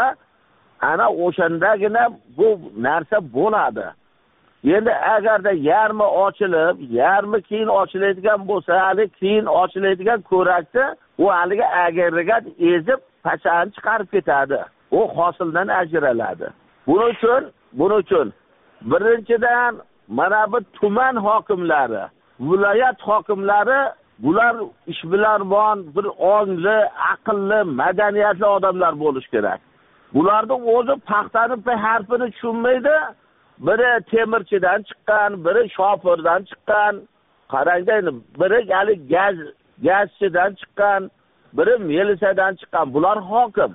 ana o'shandagina bu narsa bo'ladi. Endi agarda yarmi ochilib, yarmi keyin ochiladigan bo'lsa, hali keyin ochiladigan ko'rakda u haliga agregat ezib pachani chiqarib ketadi. U hosildan ajraladi. Buning uchun, buning uchun birinchidan mana bu tuman hokimlari, viloyat hokimlari bular ishbilarmon, bir ongli, aqlli, madaniyatli odamlar bo'lish kerak. Bularning o'zi paxtani bir harfini tushunmaydi. Biri temirchidan chiqqan, biri shofirdan chiqqan, qarangda, biri hali gaz gazchidan chiqqan, biri militsiyadan chiqqan. Bular hokim.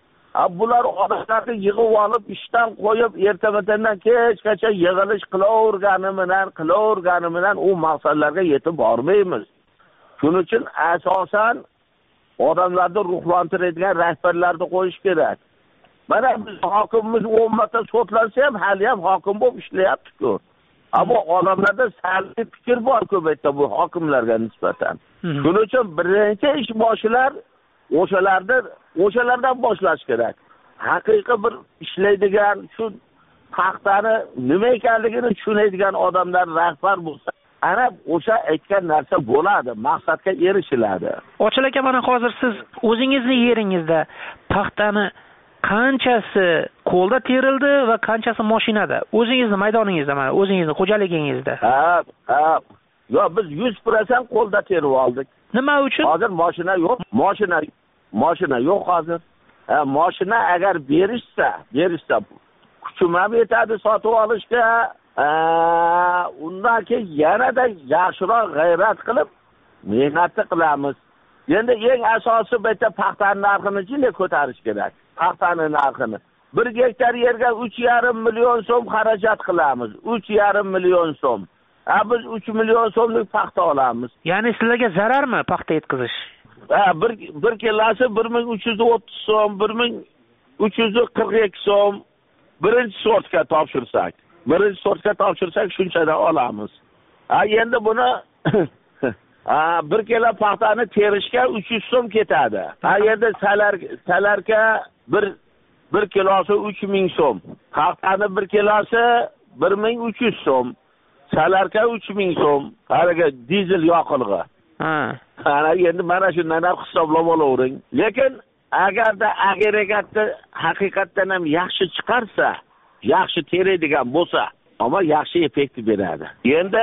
Bular odamlarni yig'ib olib, ishdan qo'yib, ertamatandan kechgacha yig'ilish qilavergani bilan, qilavergani bilan u maqsadlarga yetib bormaymiz. Shuning uchun asosan odamlarni ruhlantiradigan rahbarlarni qo'yish kerak. Mana biz hokimimiz o'n marta sotlansa ham hali ham hokim bo'lib ishlayapti-ku. Ammo odamlarda salbiy fikr bor ko'paytda bu hokimlarga nisbatan. Shuning uchun birinchi ish boshilar o'shalarni o'shalardan boshlash kerak. Haqiqiy bir ishlaydigan, shu paxtani nima ekanligini tushunadigan odamlar rahbar bo'lsa, ana o'sha aytgan narsa bo'ladi, maqsadga erishiladi. Ochil aka, mana hozir siz o'zingizni yeringizda paxtani qanchasi qo'lda terildi va qanchasi mashinada? O'zingizni maydoningizda, mana o'zingizni xo'jaligingizda. Ha, ha. Yo, biz yuz foiz qo'lda terib oldik. Nima uchun? Hozir mashina yo'q. Mashina mashina yo'q hozir. Ha, mashina agar berishsa, berishsa kuchim ham yetadi sotib olishga. Undan keyin yanada yaxshiroq g'ayrat qilib mehnatni qilamiz. Endi eng asosiy bitta paxtaning narxini jile ko'tarish kerak. Paxtaning narxini. bir gektar yerga uch yarim million so'm xarajat qilamiz. uch yarim million so'm. Ha, biz uch million so'mlik paxta olamiz. Ya'ni sizlarga zararmi paxta yetkazish? Ha, bir bir kilosi bir ming uch yuz o'ttiz so'm, bir ming uch yuz qirq ikki so'm birinchi sortga topshirsak. Birinchi sortga topshirsak shunchadan olamiz. Ha, endi buni ha, bir kilo paxtani terishga uch yuz so'm ketadi. Ha, endi salar salarga bir bir kilosi uch ming so'm. Paxtani bir kilosi bir ming uch yuz so'm. Salarga uch ming so'm. Haliga dizel yoqilg'i. Ha. Ana endi mana shundan ham hisoblab olavering. Lekin agarda agregatni haqiqatdan ham yaxshi chiqarsa, yaxshi teradigan bo'lsa, ammo yaxshi effekt beradi. Endi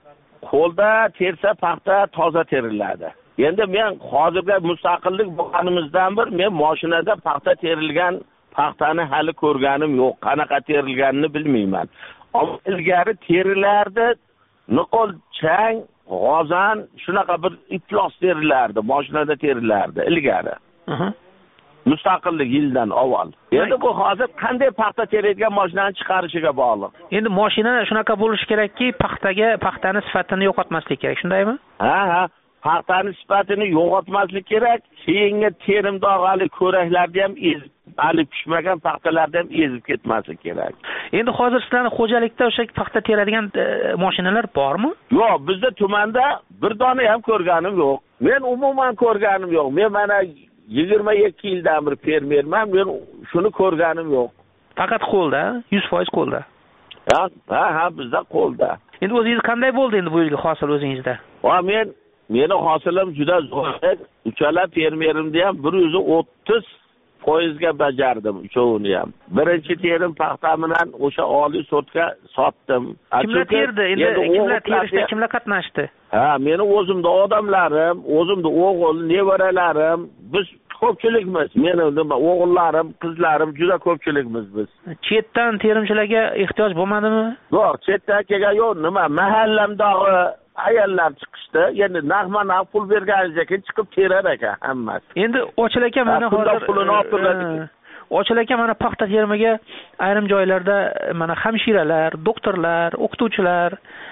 qo'lda tersa paxta toza teriladi. Endi men hozirga mustaqillik bo'lganimizdan bir men mashinada paxta terilgan paxtani hali ko'rganim yo'q. Qanaqa terilganini bilmayman. Ammo ilgari terilardi, niqol chang, g'ozan, shunaqa bir iflos terilardi, mashinada terilardi ilgari. Aha. Mustaqillik yildan avval. Endi bu hozir qanday paxta teradigan mashinani chiqarishiga bog'liq. Endi mashina shunaqa bo'lishi kerakki, paxtaga paxtani sifatini yo'qotmaslik kerak, shundaymi? Ha, ha. Paxtani sifatini yo'qotmaslik kerak. Keyingi terimdog'ali ko'raklarni ham ezib, hali pishmagan paxtalarni ham ezib ketmaslik kerak. Endi hozir sizlarning xo'jalikda o'sha paxta teradigan mashinalar bormi? Yo'q, bizda tumanda bir dona ham ko'rganim yo'q. Men umuman ko'rganim yo'q. Men mana yigirma ikki yildan bir fermerman, men shuni ko'rganim yo'q. Faqat qo'lda, yuz foiz qo'lda. Ha, ha, ha, bizda qo'lda. Endi o'zingiz qanday bo'ldi endi bu yilgi hosil o'zingizda? Va men meni hosilim juda zo'r. Uchala fermerimda ham bir yuz o'ttiz foizga bajardim uchovini ham. Birinchi terim paxta bilan o'sha oliy sortga sotdim. Kimlar terdi? Endi kimlar terishda kimlar qatnashdi? Ha, meni o'zimda odamlarim, o'zimda o'g'il, nevaralarim, biz ko'pchilikmiz. Meni nima o'g'illarim, qizlarim juda ko'pchilikmiz biz. Chetdan terimchilarga ehtiyoj bo'lmadimi? Yo'q, chetdan kelgan yo'q, nima mahallamdagi ayollar chiqishdi. Endi narx-naq pul berganiga keyin chiqib terar ekan hammasi. Endi Ochil aka mana hozir pulini olib turadi. Ochil aka mana paxta terimiga ayrim joylarda mana hamshiralar, doktorlar, o'qituvchilar,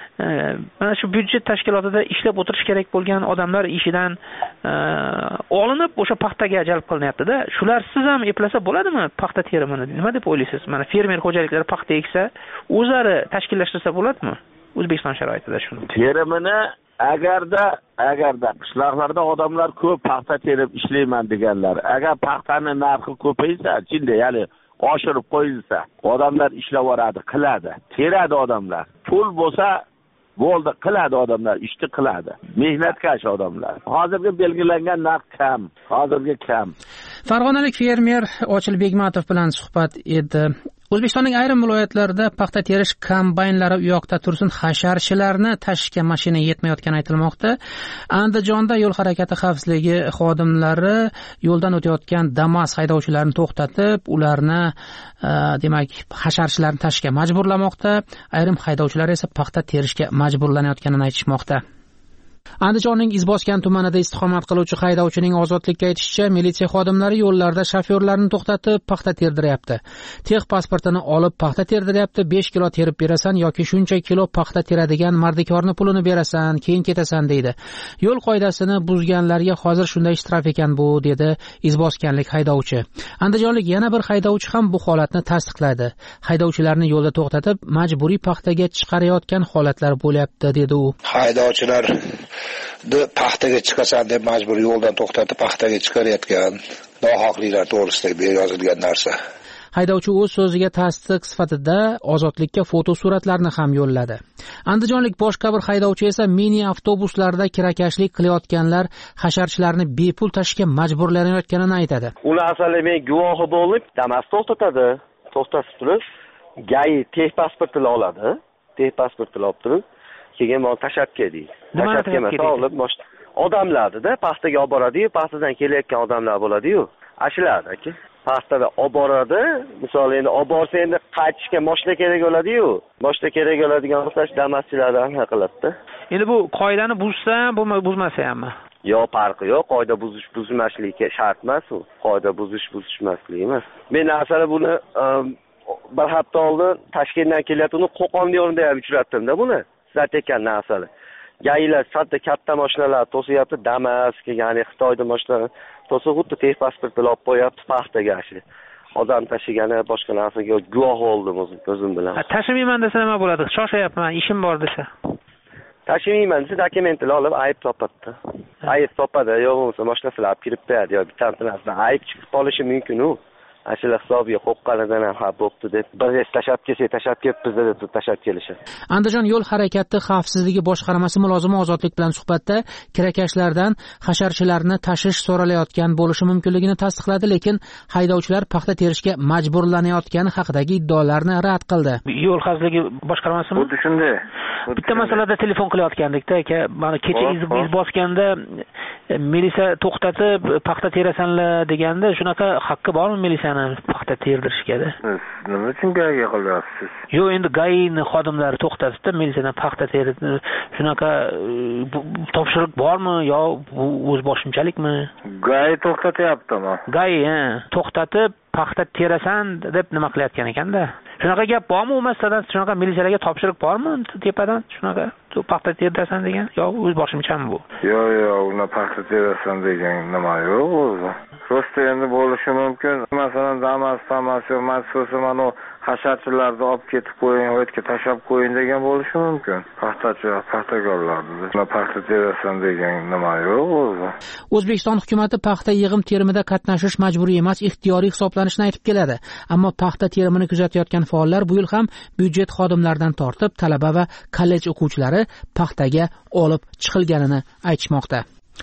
mana shu byudjet tashkilotida ishlab o'tirish kerak bo'lgan odamlar ishidan olinib o'sha paxtaga jalb qilinyapti-da. Shular siz ham eplasa bo'ladimi paxta terimini? Nima deb o'ylaysiz? Mana fermer xo'jaliklari paxta eksa, o'zlari tashkillashtirsa bo'ladimi? O'zbekiston sharoitida shuni. Terimini agarda agarda qishloqlarda odamlar ko'p paxta terib ishlayman deganlar, agar paxtani narxi ko'paysa, chinda, ya'ni oshirib qo'yilsa, odamlar ishlab yoradi, qiladi, teradi odamlar. Pul bo'lsa bo'ldi, qiladi odamlar, ishni qiladi. Mehnatkash odamlar. Hozirgi belgilangan narx kam, hozirgi kam. Farg'onalik fermer Ochil Begmatov bilan suhbat edi. O'zbekistonning ayrim viloyatlarida paxta terish kombaynlari u yoqda tursin hasharchilarni tashishga mashina yetmayotgani aytilmoqda. Andijonda yo'l harakati xavfsizligi xodimlari yo'ldan o'tayotgan Damas haydovchilarini to'xtatib, ularni demak hasharchilarni tashishga majburlamoqda. Ayrim haydovchilar esa paxta terishga majburlanayotganini aytishmoqda. Andijonning Izboskan tumanida istiqomat qiluvchi haydovchining ozodlikka aytishicha, militsiya xodimlari yo'llarda shofyorlarni to'xtatib paxta terdiryapti. Tex pasportini olib paxta terdiryapti, besh kilo terib berasan yoki shuncha kilo paxta teradigan mardikorni pulini berasan, keyin ketasan deydi. Yo'l qoidasini buzganlarga hozir shunday shtraf ekan bu, dedi Izboskanlik haydovchi. Andijonlik yana bir haydovchi ham bu holatni tasdiqladi. Haydovchilarni yo'lda to'xtatib, majburiy paxtaga chiqarayotgan holatlar bo'lyapti, dedi u. Haydovchilar paxtaga chiqasan deb majbur yo'ldan to'xtatib paxtaga chiqarayotgan nohaqliklar to'g'risida yozilgan narsa. Haydovchi o'z so'ziga tasdiq sifatida ozodlikka fotosuratlarni ham yo'lladi. Andijonlik boshqa bir haydovchi esa mini avtobuslarda kirakashlik qilayotganlar hasharchilarni bepul tashishga majburlanayotganini aytadi. U narsani men guvohi bo'lib, Damas to'xtatadi. To'xtatib turib, gay texpasportini oladi. Texpasportini olib turib, keyin meni tashab keldi. Tashab kelmasa olib boshqa odamlarni-da paxtaga olib boradi-yu, paxtadan kelayotgan odamlar bo'ladi-yu. Ashularni aka. Paxtada olib boradi. Misol endi olib borsa endi qaytishga mashina kerak bo'ladi-yu. Mashina kerak bo'ladigan bo'lsa, damaschilardan haq qiladi-da. Endi bu qoidani buzsa, buzmasa hammi? Yo'q, farqi yo'q. Qoida buzish buzmaslikka shart emas u. Qoida buzish buzishmaslik emas. Men aslida buni bir hafta oldin Toshkentdan kelayotgan Qo'qon yo'lida ham uchratdim-da buni. Sizlar aytgan narsalar. Gaylar sodda katta mashinalar to'siyapti, Damas, ya'ni Xitoyda mashinalar to'sib xuddi texpasport bilan olib qo'yapti paxtaga shi. Odam tashigani boshqa narsaga guvoh bo'ldim o'zim bilan. Tashimayman desa nima bo'ladi? Shoshayapman, ishim bor desa. Tashimayman desa dokumentini olib ayb topadi. Ayb topadi, yo'q bo'lmasa mashinasini olib kirib qo'yadi yoki bittasidan ayb chiqib qolishi mumkin-u. Ashula hisobiga qo'qqanidan ham ha bo'pti deb bir vez tashab kelsa tashab kelibmiz deb tashab kelishadi. Andijon yo'l harakati xavfsizligi boshqarmasi mulozimi Ozodlik bilan suhbatda kirakashlardan hasharchilarni tashish so'ralayotgan bo'lishi mumkinligini tasdiqladi, lekin haydovchilar paxta terishga majburlanayotgani haqidagi iddaolarni rad qildi. Yo'l xavfsizligi boshqarmasimi? Xuddi shunday. Bitta masalada telefon qilayotgandik-da aka, mana kecha iz bosganda militsiya to'xtatib paxta terasanlar deganda, shunaqa haqqi bormi militsiyani paxta terdirishga-da? Nima uchun gayga qilyapsiz? Yo'q, endi gayni xodimlari to'xtatibdi militsiyadan paxta terib, shunaqa topshiriq bormi yo bu o'z boshimchalikmi? Gay to'xtatyaptimi? Gay, ha, to'xtatib paxta terasan deb nima qilayotgan ekan-da. Shunaqa gap bormi? Masalan, shunaqa militsiyalarga topshiriq bormi tepadan? Shunaqa paxta terasan degan yo o'z boshimchami bu? Yo'q, yo'q, uni paxta terasan degan nima yo'q o'zi. Prosta endi bo'lishi mumkin. Masalan, Damas, Damas, Matsosa mana hasharchilarni olib ketib qo'ying, o'tga tashab qo'ying degan bo'lishi mumkin. Paxtachi, paxtakorlarni. Nima paxta terasan degan nima yo'q o'zi. O'zbekiston hukumatı paxta yig'im terimida qatnashish majburiy emas, ixtiyoriy hisoblanishini aytib keladi. Ammo paxta terimini kuzatayotgan faollar bu yil ham byudjet xodimlaridan tortib talaba va kollej o'quvchilari paxtaga olib chiqilganini aytishmoqda.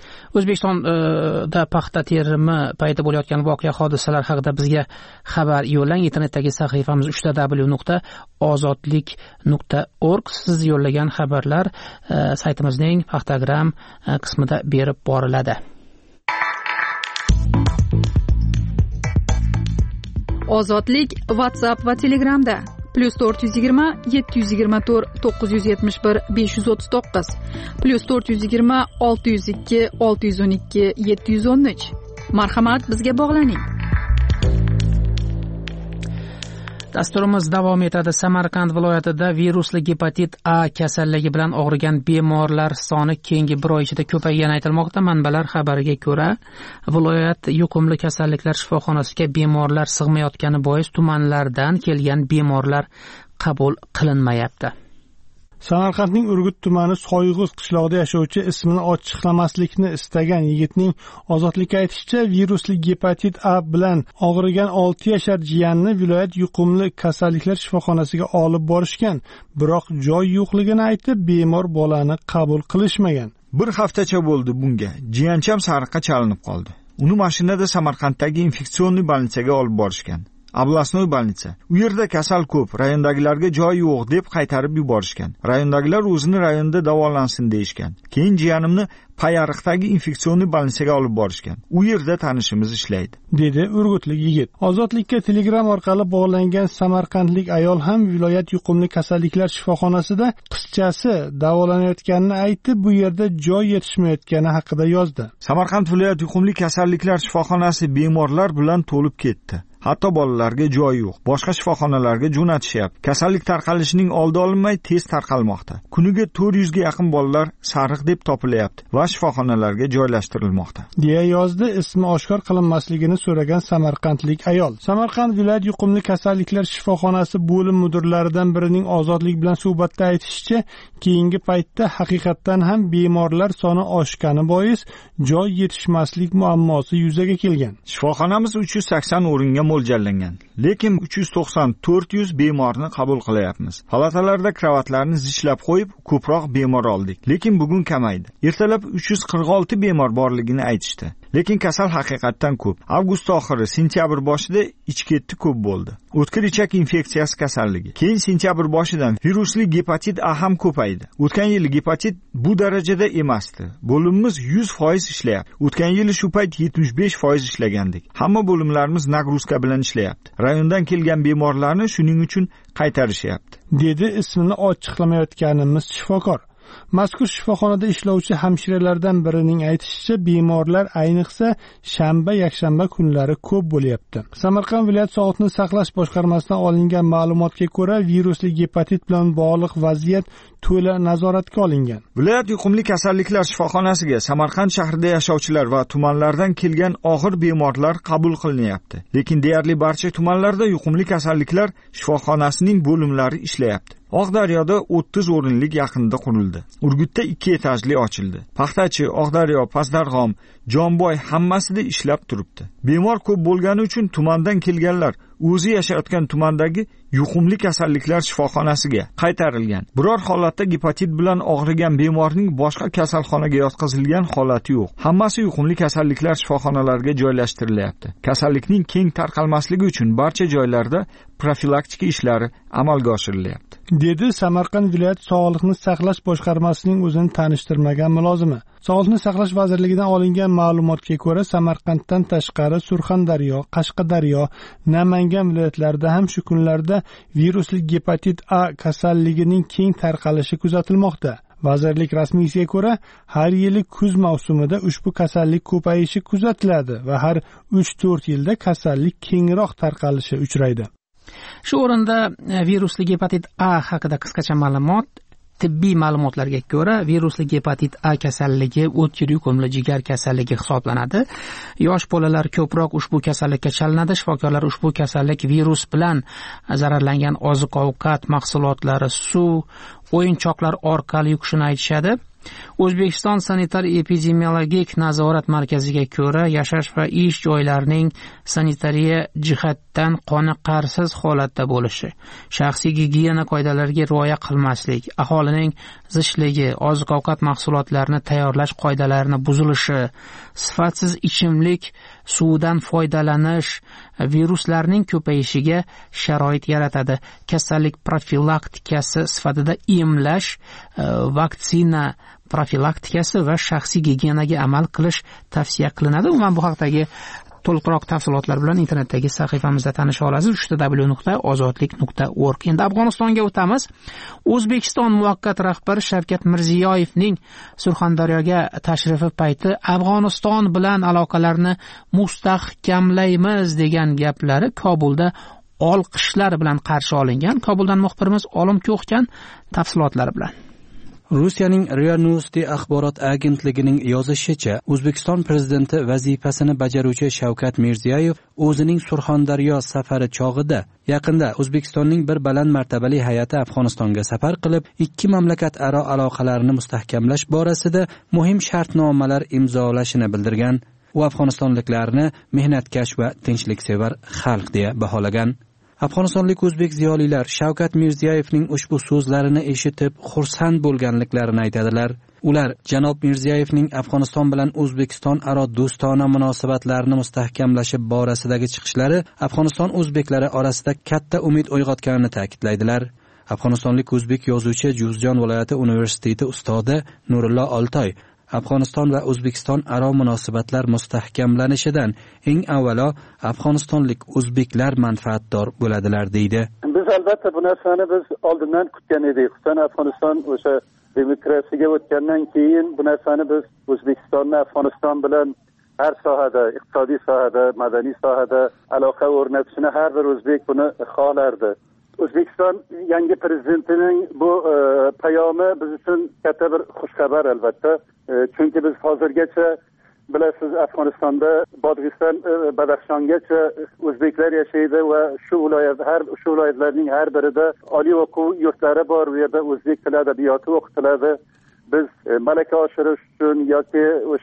O'zbekistonda paxta terimi paydo bo'layotgan voqea hodisalar haqida bizga xabar yo'llang. Internetdagi sahifamiz uch w nuqta ozodlik nuqta org. Siz yo'llagan xabarlar saytimizning Paxtagram qismida berib boriladi. Ozodlik WhatsApp va Telegramda plus to'rt yuz yigirma yetti yuz yigirma to'rt to'qqiz yuz yetmish bir besh yuz o'ttiz to'qqiz plus to'rt yuz yigirma olti yuz ikki olti yuz o'n ikki yetti yuz o'n uch. Marhamat, bizga bog'laning. Dasturimiz davom etadi. Samarqand viloyatida virusli gepatit A kasalligi bilan og'rigan bemorlar soni keyingi bir oy ichida ko'paygani aytilmoqda. Manbalar xabariga ko'ra, viloyat yuqumli kasalliklar shifoxonasiga bemorlar sig'mayotgani bois tumanlardan kelgan bemorlar qabul qilinmayapti. Samarqandning Urgut tumani Soyg'uz qishlog'ida yashovchi ismini ochiqlamaslikni istagan yigitning Ozodlikka aytishicha, virusli gepatit A bilan og'rigan olti yashar jiyanni viloyat yuqumli kasalliklar shifoxonasiga olib borishgan, biroq joy yo'qligini aytib, bemor bolani qabul qilishmagan. Bir haftacha bo'ldi bunga. Jiyancham sariqqa chalinib qoldi. Uni mashinada Samarqanddagi infeksionniy больницаga olib borishgan. Oblastnoy больница. U yerda kasal ko'p, rayondagilarga joy yo'q deb qaytarib yuborishgan. Rayondagilar o'zini rayonda davolansin deyishgan. Keyin jiyanimni Payariqdagi infeksionniy больницаga olib borishgan. U yerda tanishimiz ishlaydi, dedi urgutlik yigit. Ozodlikka Telegram orqali bog'langan samarqandlik ayol ham viloyat yuqumli kasalliklar shifoxonasida qizchasi davolanayotganini aytib, bu yerda joy yetishmayotgani haqida yozdi. Samarqand viloyat yuqumli kasalliklar shifoxonasi bemorlar bilan to'lib ketdi. Hatto bolalarga joy yo'q. Boshqa shifoxonalarga jo'natishyapti. Kasallik tarqalishining oldi olinmay tez tarqalmoqda. Kuniga to'rt yuz ga yaqin bolalar sariq deb topilyapti va shifoxonalarga joylashtirilmoqda, deya yozdi ismi oshkor qilinmasligini so'ragan samarqandlik ayol. Samarqand viloyat yuqumli kasalliklar shifoxonasi bo'lim mudirlaridan birining Ozodlik bilan suhbatda aytishicha, keyingi paytda haqiqatdan ham bemorlar soni oshgani bois joy yetishmaslik muammosi yuzaga kelgan. Shifoxonamiz uch yuz sakson o'ringa mo'ljallangan, lekin uch yuz to'qson to'rt yuz bemorni qabul qilyapmiz. Palatalarda kravatlarni zichlab qo'yib, ko'proq bemor oldik, lekin bugun kamaydi. Ertalab uch yuz qirq olti bemor borligini aytishdi. Lekin kasal haqiqatdan ko'p. Avgust oxiri, sentyabr boshida ichketdi ko'p bo'ldi. O'tkir ichak infeksiyasi kasalligi. Keyin sentyabr boshidan virusli gepatit A ham ko'paydi. O'tgan yili gepatit bu darajada emasdi. Bo'limimiz yuz foiz ishlayapti. O'tgan yili shu payt yetmish besh foiz ishlagandik. Hamma bo'limlarimiz nagruzka bilan ishlayapti. Rayondan kelgan bemorlarni shuning uchun qaytarishyapti, dedi ismini ochiqlamayotganimiz shifokor. Mazkur shifoxonada ishlovchi hamshiralardan birining aytishicha, bemorlar ayniqsa shanba, yakshanba kunlari ko'p bo'lyapti. Samarqand viloyat sog'liqni saqlash boshqarmasidan olingan ma'lumotga ko'ra, virusli gepatit bilan bog'liq vaziyat to'la nazoratga olingan. Viloyat yuqumli kasalliklar shifoxonasiga Samarqand shahrida yashovchilar va tumanlardan kelgan og'ir bemorlar qabul qilinyapti. Lekin deyarli barcha tumanlarda yuqumli kasalliklar shifoxonasining bo'limlari ishlayapti. Oqdaryoda o'ttiz o'rinlik yaqinida qurildi. Urgutda ikki etajli ochildi. Paxtachi, Oqdaryo, Pastdarg'om, Jonboy hammasida ishlab turibdi. Bemor ko'p bo'lgani uchun tumandan kelganlar o'zi yashayotgan tumandagi yuqumli kasalliklar shifoxonasiga qaytarilgan. Biror holatda gepatit bilan og'rigan bemorning boshqa kasalxonaga yotqizilgan holati yo'q. Hammasi yuqumli kasalliklar shifoxonalariga joylashtirilyapti. Kasallikning keng tarqalmasligi uchun barcha joylarda profilaktika ishlari amalga oshirilyapti, dedi Samarqand viloyat sog'liqni saqlash boshqarmasining o'zini tanishtirmagan mulozimi. Sog'liqni saqlash vazirligidan olingan ma'lumotga ko'ra, Samarqanddan tashqari Surxondaryo, Qashqadaryo, Namangan viloyatlarida ham shu kunlarda virusli gepatit A kasalligining keng tarqalishi kuzatilmoqda. Vazirlik rasmiysiga ko'ra, har yili kuz mavsumida ushbu kasallik ko'payishi kuzatiladi va har uch to'rt yilda kasallik kengroq tarqalishi uchraydi. Shu o'rinda virusli gepatit A haqida qisqacha ma'lumot. Tibbiy ma'lumotlarga ko'ra, virusli gepatit A kasalligi o'tkir yuqumli jigar kasalligi hisoblanadi. Yosh bolalar ko'proq ushbu kasallikka chalinadi. Shifokorlar ushbu kasallik virus bilan zararlangan oziq-ovqat mahsulotlari, suv, o'yinchoqlar orqali yuqishini aytishadi. O'zbekiston sanitar epidemiologik nazorat markaziga ko'ra, yashash va ish joylarining sanitariya jihatdan qoniqarsiz holatda bo'lishi, shaxsiy gigiyena qoidalariga rioya qilmaslik, aholining zichligi, oziq-ovqat mahsulotlarini tayyorlash qoidalarini buzilishi, sifatsiz ichimlik suvidan foydalanish viruslarning ko'payishiga sharoit yaratadi. Kasallik profilaktikasi sifatida emlash, vaksina profilaktikasi va shaxsiy gigiyenaga amal qilish tavsiya qilinadi. Umuman bu haqdagi to'liqroq tafsilotlar bilan internetdagi sahifamizda tanisha olasiz. w w w nuqta ozodlik nuqta org. Endi Afg'onistonga o'tamiz. O'zbekiston muvaqqat rahbari Shavkat Mirziyoyevning Surxondaryoga tashrifi payti Afg'oniston bilan aloqalarni mustahkamlaymiz degan gaplari Kobulda olqishlar bilan qarshi olingan. Kobuldan muxbirimiz Olim Ko'xkan tafsilotlari bilan. Rossiyaning RIA News axborot agentligining yozishicha, O'zbekiston prezidenti vazifasini bajaruvchi Shavkat Mirziyoyev o'zining Surxondaryo safari chog'ida yaqinda O'zbekistonning bir baland martabali hay'ati Afg'onistonga safar qilib, ikki mamlakat aro aloqalarini mustahkamlash borasida muhim shartnomalar imzolashini bildirgan. U afg'onistonliklarni mehnatkash va tinchliksevar xalq deya baholagan. Afg'onistonlik o'zbek ziyolilar Shavkat Mirziyoyevning ushbu so'zlarini eshitib xursand bo'lganliklarini aytadilar. Ular janob Mirziyoyevning Afg'oniston bilan O'zbekiston aro do'stona munosabatlarni mustahkamlashi borasidagi chiqishlari Afg'oniston o'zbeklari orasida katta umid uyg'otganini ta'kidlaydilar. Afg'onistonlik o'zbek yozuvchi Juzjon viloyati universiteti ustodi Nurullo Oltoy Afg'oniston va O'zbekiston aro munosabatlar mustahkamlanishidan eng avvalo afg'onistonlik o'zbeklar manfaatdor bo'ladilar deydi. Biz albatta bu narsani biz oldindan kutgan edik. Xususan Afg'oniston o'sha demokrasiyaga o'tgandan keyin bu narsani biz O'zbekistonni Afg'oniston bilan har sohada, iqtisodiy sohada, madaniy sohada aloqa o'rnatishni har bir o'zbek buni xohlardi. O'zbekiston yangi prezidentining bu e, payomi biz uchun katta bir xushxabar albatta. E, chunki biz hozirgacha bilasiz Afg'onistonda Bodg'iston, e, Badaxshongacha o'zbeklar yashaydi va shu viloyat har shu viloyatlarning har birida oliy o'quv yurtlari bor. Bu yerda o'zbek tili adabiyoti o'qitiladi. Biz e, malaka oshirish uchun yoki o'sha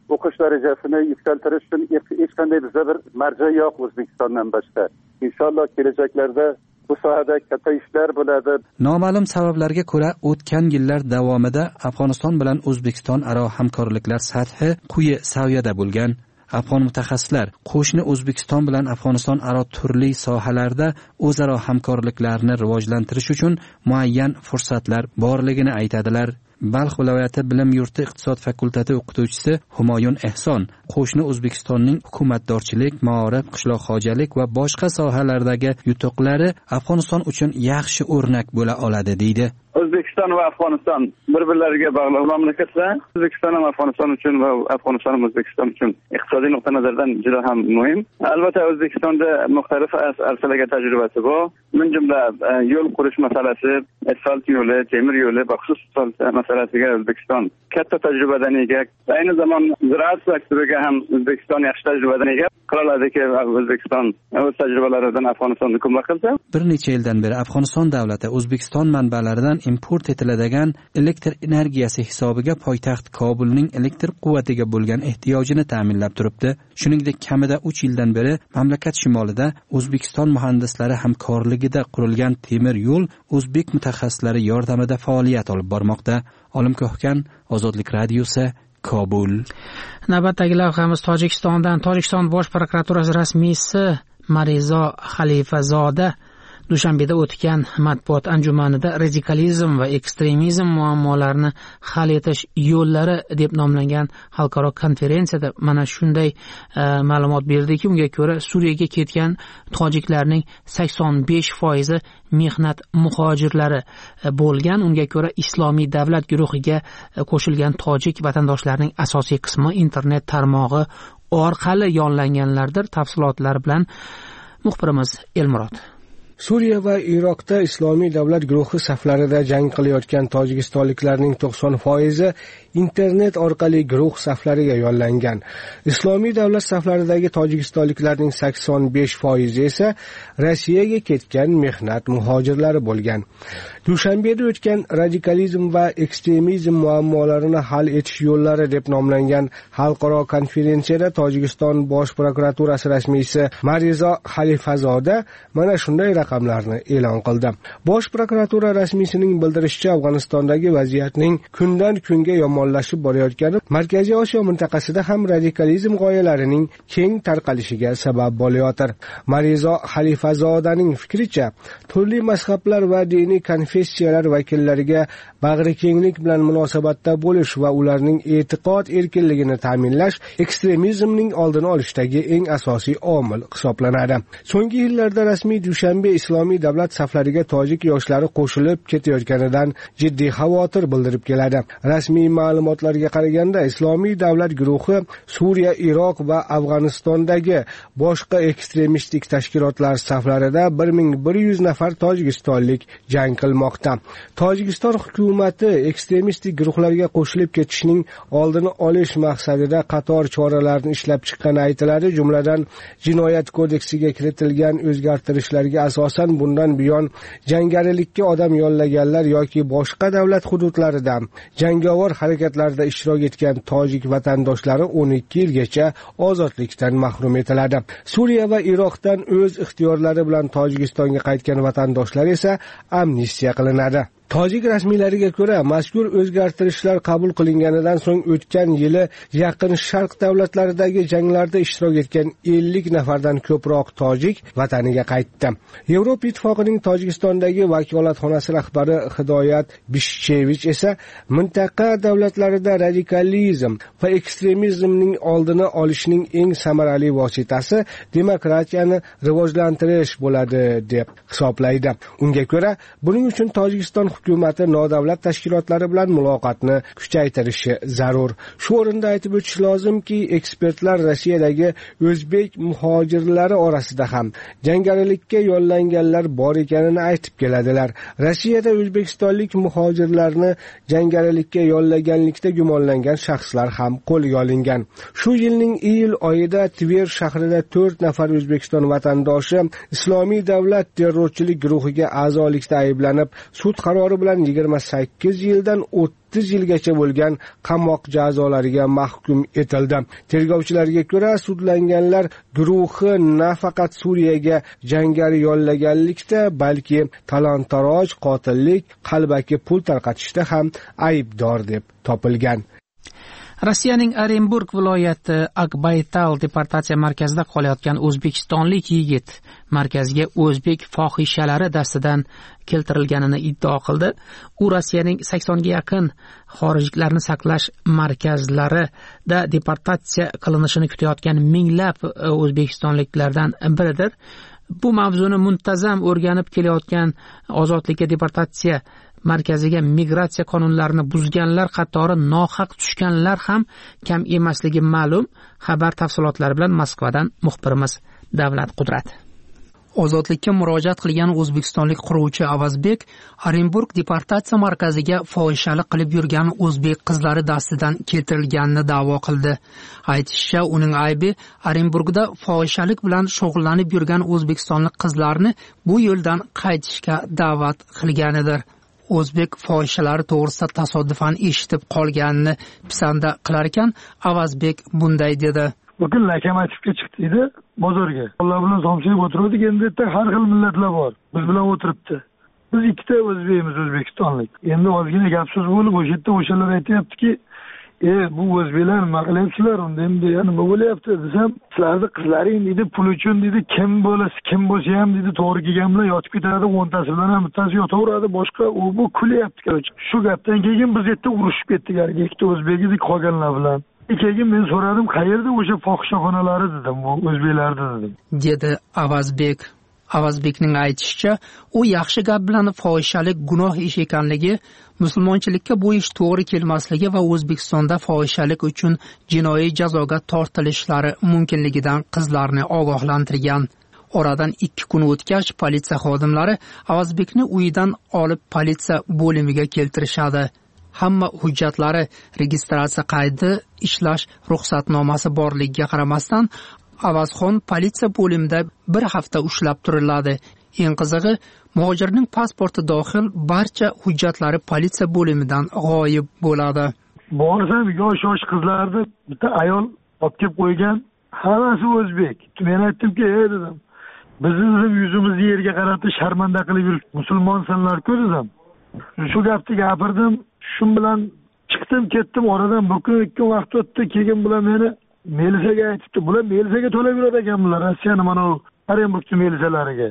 o'qish darajasini yuksaltirish uchun hech qanday bizda bir marja yo'q O'zbekistondan boshqa. Inshaalloh kelajaklarda bu sohada katta ishlar bo'ladi. Noma'lum sabablarga ko'ra o'tgan yillar davomida Afg'oniston bilan O'zbekiston aro hamkorliklar sathi quyi saviyada bo'lgan. Afg'on mutaxassislar qo'shni O'zbekiston bilan Afg'oniston aro turli sohalarda o'zaro hamkorliklarni rivojlantirish uchun muayyan fursatlar borligini aytadilar. Balx viloyati bilim yurti iqtisod fakulteti o'qituvchisi Humoyun Ehson qo'shni O'zbekistonning hukumatdorchilik, maorif, qishloq xo'jalik va boshqa sohalardagi yutuqlari Afg'oniston uchun yaxshi o'rnak bo'la oladi deydi. O'zbekiston va Afg'oniston bir-birlariga bog'liq mamlakatlar. O'zbekiston ham Afg'oniston uchun va Afg'oniston ham O'zbekiston uchun iqtisodiy nuqtai nazardan juda ham muhim. Albatta O'zbekistonda muxtalif arsalarga tajribasi bor. Min jumla yo'l qurish masalasi, asfalt yo'li, temir yo'li va xususan masalasiga O'zbekiston katta tajribadan ega. Ayni zamon ziraat sektoriga ham O'zbekiston yaxshi tajribadan ega. Qilaladiki, O'zbekiston o'z tajribalaridan Afg'onistonni ko'mak qilsa. Bir necha yildan beri Afg'oniston davlati O'zbekiston manbalaridan import etiladigan elektr energiyasi hisobiga poytaxt Kobulning elektr quvvatiga bo'lgan ehtiyojini ta'minlab turibdi. Shuningdek, kamida uch yildan beri mamlakat shimolida O'zbekiston muhandislari hamkorligida qurilgan temir yo'l o'zbek mutaxassislari yordamida faoliyat olib bormoqda. Olim Ko'hkan, Ozodlik radiosi, Kobul. Navbatdagi lavhamiz Tojikistondan. Tojikiston bosh prokuraturasi rasmiysi Marizo Xalifazoda Dushanbeda o'tgan matbuot anjumanida radikalizm va ekstremizm muammolarini hal etish yo'llari deb nomlangan xalqaro konferensiyada mana shunday e, ma'lumot berdiki, unga ko'ra Suriyaga ketgan tojiklarning sakson besh foizi mehnat muhojirlari bo'lgan. Unga ko'ra Islomiy davlat guruhiga qo'shilgan tojik vatandoshlarning asosiy qismi internet tarmog'i orqali yollanganlardir. Tafsilotlar bilan muxbirimiz Elmurod. Suriya va Iroqda Islomiy davlat guruhi saflarida jang qilayotgan tojikistonliklarning to'qson foizi internet orqali guruh saflariga yollangan. Islomiy davlat saflaridagi tojikistonliklarning sakson besh foizi esa Rossiyaga ketgan mehnat muhojirlari bo'lgan. Dushanbeda o'tgan radikalizm va ekstremizm muammolarini hal etish yo'llari deb nomlangan xalqaro konferensiyada Tojikiston bosh prokuraturasi rasmiysi Marizo Xalifazoda mana shunday raqamlarni e'lon qildi. Bosh prokuratura rasmiysining bildirishicha, Afg'onistondagi vaziyatning kundan kunga yomonlashib borayotgani Markaziy Osiyo mintaqasida ham radikalizm g'oyalarining keng tarqalishiga sabab bo'layotir. Marizo Xalifazodaning fikricha, turli mazhablar va diniy konfessiyalar vakillariga bag'rikenglik bilan munosabatda bo'lish va ularning e'tiqod erkinligini ta'minlash ekstremizmning oldini olishdagi eng asosiy omil hisoblanadi. So'nggi yillarda rasmiy Dushanbe Islomiy davlat saflariga tojik yoshlari qo'shilib ketayotganidan jiddiy xavotir bildirib keladi. Rasmiy ma'lumotlarga qaraganda, Islomiy davlat guruhi Suriya, Iroq va Afg'onistondagi boshqa ekstremistik tashkilotlar saflarida bir ming bir yuz nafar tojikistonlik jang qilmoqda. Tojikiston hukumati ekstremistik guruhlarga qo'shilib ketishning oldini olish maqsadida qator choralarni ishlab chiqqani aytiladi. Jumladan, Jinoyat kodeksiga kiritilgan o'zgartirishlarga asosan bundan buyon jangarilikka odam yollaganlar yoki boshqa davlat hududlarida jangovar harakatlarda ishtirok etgan tojik vatandoshlari o'n ikki yilgacha ozodlikdan mahrum etiladi. Suriya va Iroqdan o'z ixtiyorlari bilan Tojikistonga qaytgan vatandoshlar esa amnistiya qilinadi. Tojik rasmiylariga ko'ra, mazkur o'zgartirishlar qabul qilinganidan so'ng o'tgan yili Yaqin Sharq davlatlaridagi janglarda ishtirok etgan ellik nafardan ko'proq tojik vataniga qaytdi. Yevropa Ittifoqining Tojikistondagi vakolatxonasi rahbari Hidoyat Bishchevich esa mintaqa davlatlarida radikalizm va ekstremizmning oldini olishning eng samarali vositasi demokratiyani rivojlantirish bo'ladi deb hisoblaydi. Unga ko'ra, buning uchun Tojikiston hukumati nodavlat tashkilotlari bilan muloqotni kuchaytirishi zarur. Shu o'rinda aytib o'tish lozimki, ekspertlar Rossiyadagi o'zbek muhojirlari orasida ham jangarilikka yollanganlar bor ekanini aytib keladilar. Rossiyada o'zbekistonlik muhojirlarni jangarilikka yollaganlikda gumonlangan shaxslar ham qo'lga olingan. Shu yilning iyul oyida Tver shahrida to'rt nafar O'zbekiston vatandoshi Islomiy davlat terrorchilik guruhiga a'zolikda ayblanib, sud qarori e'tibori bilan yigirma sakkiz yildan o'ttiz yilgacha bo'lgan qamoq jazolariga mahkum etildi. Tergovchilarga ko'ra, sudlanganlar guruhi nafaqat Suriyaga jangari yollaganlikda, balki talon-taroj, qotillik, qalbaki pul tarqatishda ham aybdor deb topilgan. Rossiyaning Orenburg viloyati Akbaytal deportatsiya markazida qolayotgan o'zbekistonlik yigit markazga o'zbek fohishalari dastidan keltirilganini iddao qildi. U Rossiyaning saksonga yaqin xorijliklarni saqlash markazlarida deportatsiya qilinishini kutayotgan minglab o'zbekistonliklardan biridir. Bu mavzuni muntazam o'rganib kelayotgan ozodlikka deportatsiya markaziga migratsiya qonunlarini buzganlar qatori nohaq tushganlar ham kam emasligi ma'lum. Xabar tafsilotlari bilan Moskvadan muxbirimiz Davlat Qudrat. Ozodlikka murojaat qilgan o'zbekistonlik quruvchi Avazbek Orenburg deportatsiya markaziga fohishalik qilib yurgan o'zbek qizlari dastidan keltirilganini da'vo qildi. Aytishicha, uning aybi Orenburgda fohishalik bilan shug'ullanib yurgan o'zbekistonlik qizlarni bu yo'ldan qaytishga da'vat qilganidir. O'zbek fohishalari to'g'risida tasodifan eshitib qolganini pisanda qilar ekan, Avazbek bunday dedi. Bugün Lokomotivga chiqdi edi, bozorga. Ular bilan somchayib o'tirdik, endi yerda har xil millatlar bor. Biz bilan o'tiribdi. Biz ikkita o'zbekmiz, o'zbekistonlik. Endi ozgina gap so'z bo'lib, o'sha yerda o'shalar aytayaptiki, "E, bu o'zbeklar nima qilyapsizlar? Unda endi nima bo'lyapti?" desam, "Sizlarning qizlaring dedi, pul uchun dedi, kim bo'lsa, kim bo'lsa ham dedi, to'g'ri kelgan bilan yotib ketadi, o'ntasi bilan ham bittasi yotaveradi, boshqa u bu kulyapti." Shu gapdan keyin biz yerda urushib ketdik, ikkita o'zbek edik qolganlar bilan. Keyin men so'radim, qayerda o'sha fohishaxonalari dedim, bu o'zbeklarda dedim. Dedi Avazbek. Avazbekning aytishicha, u yaxshi gap bilan fohishalik gunoh ish ekanligi, musulmonchilikka bu ish to'g'ri kelmasligi va O'zbekistonda fohishalik uchun jinoiy jazoga tortilishlari mumkinligidan qizlarni ogohlantirgan. Oradan ikki kun o'tgach, politsiya xodimlari Avazbekni uyidan olib politsiya bo'limiga keltirishadi. Hamma hujjatlari, registratsiya qaydi, ishlash ruxsatnomasi borligiga qaramasdan Avazxon politsiya bo'limida bir hafta ushlab turiladi. Eng qizig'i, muhojirning pasporti dohil barcha hujjatlari politsiya bo'limidan g'oyib bo'ladi. Borsam yosh-yosh qizlarni bitta ayol olib kelib qo'ygan, hammasi o'zbek. Men aytdimki, "Ey dedim, bizni yuzimizni yerga qaratib sharmanda qilib yurib, musulmonsanlar-ku" dedim. Shu gapni gapirdim, shu bilan chiqdim, ketdim. Oradan bir kun, ikki kun vaqt o'tdi. Keyin bular meni militsiyaga aytibdi. Bular militsiyaga to'lab yurar ekanlar, Rossiyani mana u Orenburg militsiyalariga.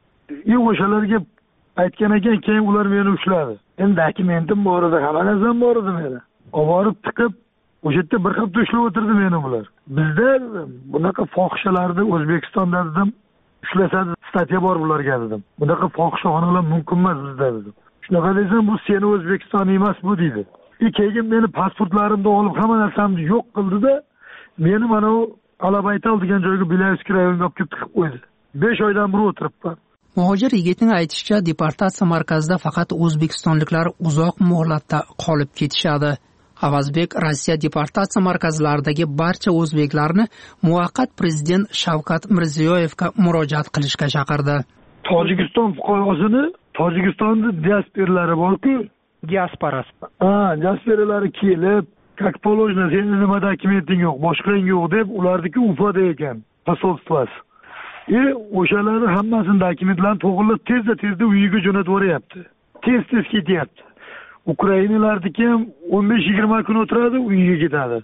И o'shalarga aytgan ekan, keyin ular meni ushladi. Endi dokumentim bor edi, hamma narsam bor edi meni. Oborib tiqib, o'sha yerda bir hafta ushlab o'tirdi meni bular. Bizda bunaqa fohishalarni O'zbekistonda dedim, ushlashadi, statya bor bularga dedim. Bunaqa fohishaxonalar mumkin emas bizda dedim. Shunaqa desam, bu seni O'zbekiston emas bu deydi. E keyin meni pasportlarimni olib, hamma narsamni yo'q qildi-da, meni mana u Alabaytal degan joyga Belarus rayoniga olib kelib tiqib qo'ydi. besh oydan beri o'tiribman. Muhojir yigitning aytishicha, deportatsiya markazida faqat o'zbekistonliklar uzoq muhlatda qolib ketishadi. Avazbek Rossiya deportatsiya markazlaridagi barcha o'zbeklarni muvaqqat prezident Shavkat Mirziyoyevga murojaat qilishga chaqirdi. Tojikiston fuqarosini, Tojikistonda diasporalari bor-ku, diasporasi. Ha, diasporalari kelib, как положено, sening nima dokumenting yo'q, boshqang yo'q deb ularniki Ufada ekan, posolstvosi. E, o'shalarni hammasini dokumentlarni to'g'rilab tezda-tezda uyiga jo'natib yuboryapti. Tez-tez ketyapti. Ukrainalardiki ham o'n besh yigirma kun o'tiradi, uyiga ketadi.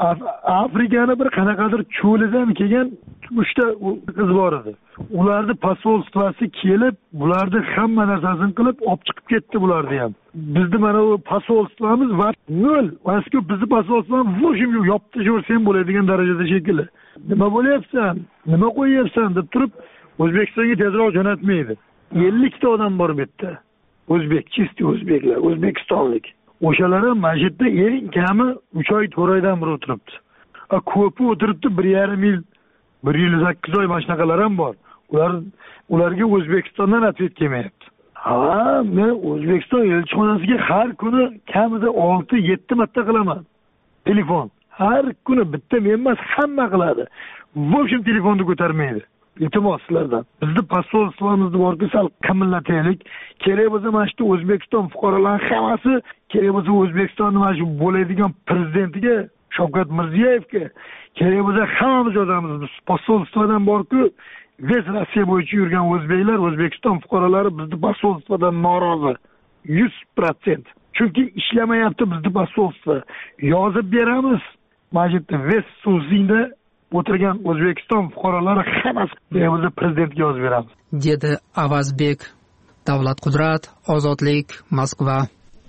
Afrikani bir qanaqadir cho'lidan kelgan uchta qiz bor edi. Ularni posolstvosi kelib, bularni hamma narsasini qilib olib chiqib ketdi bularni ham. Bizni mana bu posolstvomiz va nol. Vasku bizni posolstvomiz voshim yopib tashlarsam bo'ladigan darajada shekilli. Nima bo'lyapsan? Nima qo'yyapsan deb turib, O'zbekistonga tezroq jo'natmaydi. ellik ta odam bor bu yerda. O'zbek, chisti o'zbeklar, O'zbekistonlik. O'shalar ham masjidda eng kami uch oy to'rt oydan beri o'tiribdi. A ko'pi o'tiribdi bir yarim yil, bir yil sakkiz oy mana shunaqalar ham bor. Ular ularga O'zbekistondan atvet kelmayapti. Ha, men O'zbekiston elchixonasiga har kuni kamida olti yetti marta qilaman. Telefon. Har kuni bitta men emas, hamma qiladi. Bo'shim telefonni ko'tarmaydi. iltimos sizlardan bizni posolstvomizda borki sal qimillataylik. Kerak bo'lsa mana shu O'zbekiston fuqarolarining hammasi kerak bo'lsa O'zbekistonning mana shu bo'ladigan prezidentiga Shavkat Mirziyoyevga kerak bo'lsa hammamiz yozamiz. Biz posolstvodan borku ves Rossiya bo'yicha yurgan o'zbeklar, O'zbekiston fuqarolari bizni posolstvodan norozi. yuz foiz. Chunki ishlamayapti bizni posolstvo. Yozib beramiz. Majidda ves so'zingda o'tirgan O'zbekiston fuqarolari hammasi o'zi prezidentga yozib beramiz. Dedi Avazbek Davlat Qudrat, Ozodlik, Moskva.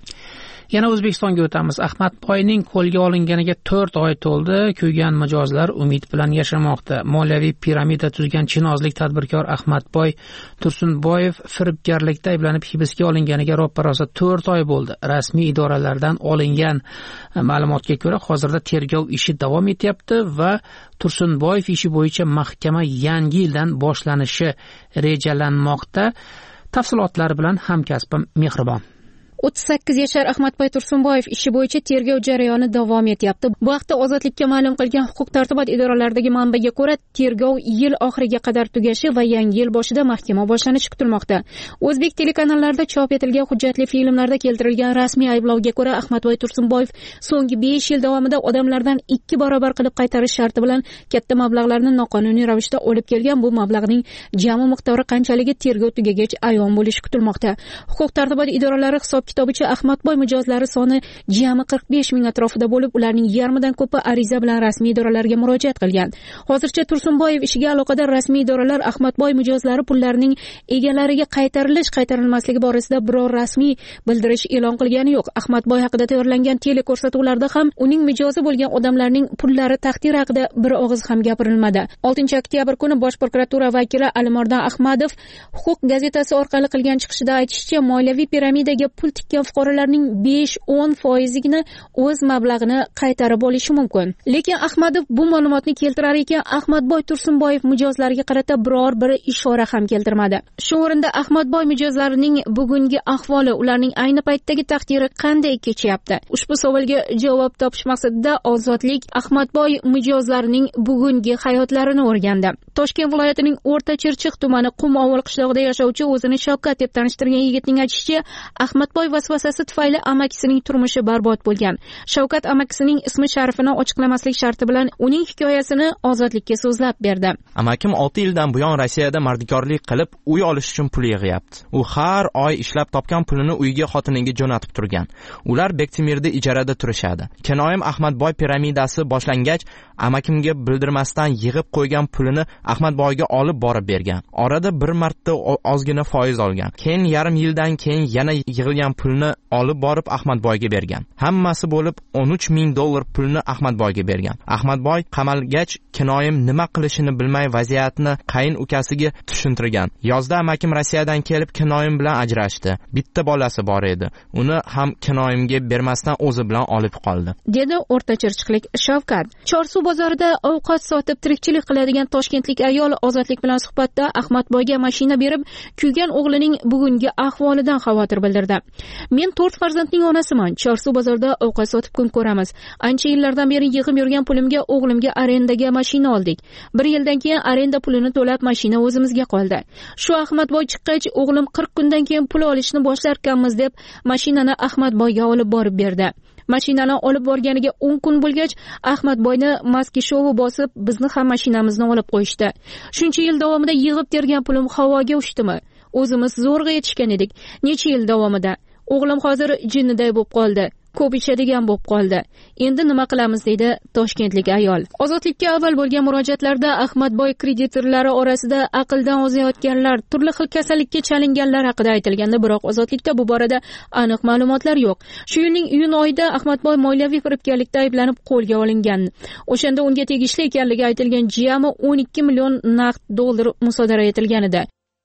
Yana O'zbekistonga o'tamiz. Ahmadboyning qo'lga olinganiga to'rt oy to'ldi. Kuygan mijozlar umid bilan yashamoqda. Moliyaviy piramida tuzgan chinozlik tadbirkor Ahmadboy Tursunboyev firibgarlikda ayblanib hibsga olinganiga roppa-rosa to'rt oy bo'ldi. Rasmiy idoralardan olingan ma'lumotga ko'ra, hozirda tergov ishi davom etyapti va Tursunboyev ishi bo'yicha mahkama yangi yildan boshlanishi rejalanmoqda. Tafsilotlar bilan hamkasbim Mehribon. o'ttiz sakkiz yashar Ahmadboy Tursunboyev ishi bo'yicha tergov jarayoni davom etyapti. Bu haqda Ozodlikka ma'lum qilgan huquq-tartibot idoralaridagi manbaga ko'ra, tergov yil oxiriga qadar tugashi va yangi yil boshida mahkama boshlanishi kutilmoqda. O'zbek telekanallarida chop etilgan hujjatli filmlarda keltirilgan rasmiy ayblovga ko'ra, Ahmadboy Tursunboyev so'nggi besh yil davomida odamlardan ikki barobar qilib qaytarish sharti bilan katta mablag'larni noqonuniy ravishda olib kelgan. Bu mablag'ning jami miqdori qanchaligi tergov tugagach ayon bo'lishi kutilmoqda. Huquq-tartibot idoralari hisob kitobicha Ahmadboy mijozlari soni jami qirq besh ming atrofida bo'lib, ularning yarmidan ko'pi ariza bilan rasmiy idoralarga murojaat qilgan. Hozircha Tursunboyev ishiga aloqador rasmiy idoralar Ahmadboy mijozlari pullarining egalariga qaytarilish qaytarilmasligi borasida biror rasmiy bildirish e'lon qilgani yo'q. Ahmadboy haqida tayyorlangan teleko'rsatuvlarda ham uning mijozi bo'lgan odamlarning pullari taqdiri haqida bir og'iz ham gapirilmadi. oltinchi oktyabr kuni Bosh prokuratura vakili Alimardon Ahmadov Huquq gazetasi orqali qilgan chiqishida aytishicha, moliyaviy piramidaga pul tikkan fuqarolarning besh o'n foizigina o'z mablag'ini qaytarib olishi mumkin. Lekin Ahmadov bu ma'lumotni keltirar ekan, Ahmadboy Tursunboyev mijozlariga qarata biror bir ishora ham keltirmadi. Shu o'rinda Ahmadboy mijozlarining bugungi ahvoli, ularning ayni paytdagi taqdiri qanday kechyapti? Ushbu savolga javob topish maqsadida Ozodlik Ahmadboy mijozlarining bugungi hayotlarini o'rgandi. Toshkent viloyatining O'rta Chirchiq tumani Qumovul qishlog'ida yashovchi o'zini Shavkat deb tanishtirgan yigitning aytishicha, Ahmadboy vasvasasi tufayli amakisining turmushi barbod bo'lgan. Shavkat amakisining ismi sharifini ochiqlamaslik sharti bilan uning hikoyasini Ozodlikka so'zlab berdi. Amakim olti yildan buyon Rossiyada mardikorlik qilib, uy olish uchun pul yig'yapti. U har oy ishlab topgan pulini uyiga xotiniga jo'natib turgan. Ular Bektemirda ijarada turishadi. Kenoyim Ahmadboy piramidasi boshlangach, amakimga bildirmasdan yig'ib qo'ygan pulini Ahmadboyga olib borib bergan. Orada bir marta ozgina foiz olgan. Keyin yarim yildan keyin yana yig'ilgan pulni olib borib Ahmadboyga bergan. Hammasi bo'lib o'n uch ming dollar pulni Ahmadboyga bergan. Ahmadboy qamalgach, Kenoyim nima qilishini bilmay vaziyatni qayin ukasiga tushuntirgan. Yozda amakim Rossiyadan kelib Kenoyim bilan ajrashdi. Bitta bolasi bor edi. Uni ham Kenoyimga bermasdan o'zi bilan olib qoldi. Dedi O'rta Chirchiqlik Shavkat. Chorsu bozorida ovqat sotib tirikchilik qiladigan toshkentlik ayol Ozodlik bilan suhbatda Ahmadboyga mashina berib, kuygan o'g'lining bugungi ahvolidan xavotir bildirdi. Men to'rt farzandning onasiman. Chorsu bozorda ovqat sotib kun ko'ramiz. Ancha yillardan beri yig'ib yurgan pulimga o'g'limga arendaga mashina oldik. Bir yildan keyin arenda pulini to'lab mashina o'zimizga qoldi. Shu Ahmadboy chiqqach, o'g'lim qirq kundan keyin pul olishni boshlarkanmiz deb mashinani Ahmadboyga olib borib berdi. Mashinani olib borganiga o'n kun bo'lgach, Ahmadboyni maskishovi bosib, bizni ham mashinamizni olib qo'yishdi. Shuncha yil davomida yig'ib tergan pulim havoga uchdimi? O'zimiz zo'rg'a yetishgan edik. Necha yil davomida. O'g'lim hozir jinniday bo'lib qoldi. Ko'p ichadigan bo'lib qoldi. Endi nima qilamiz deydi toshkentlik ayol. Ozodlikka avval bo'lgan murojaatlarda Ahmadboy kreditorlari orasida aqldan ozayotganlar, turli xil kasallikka chalinganlar haqida aytilganda, biroq Ozodlikda bu borada aniq ma'lumotlar yo'q. Shu yilning iyun oyida Ahmadboy moliyaviy firibgarlikda ayblanib qo'lga olingan. O'shanda unga tegishli ekanligi aytilgan jami o'n ikki million naqd dollar musodara etilgan edi.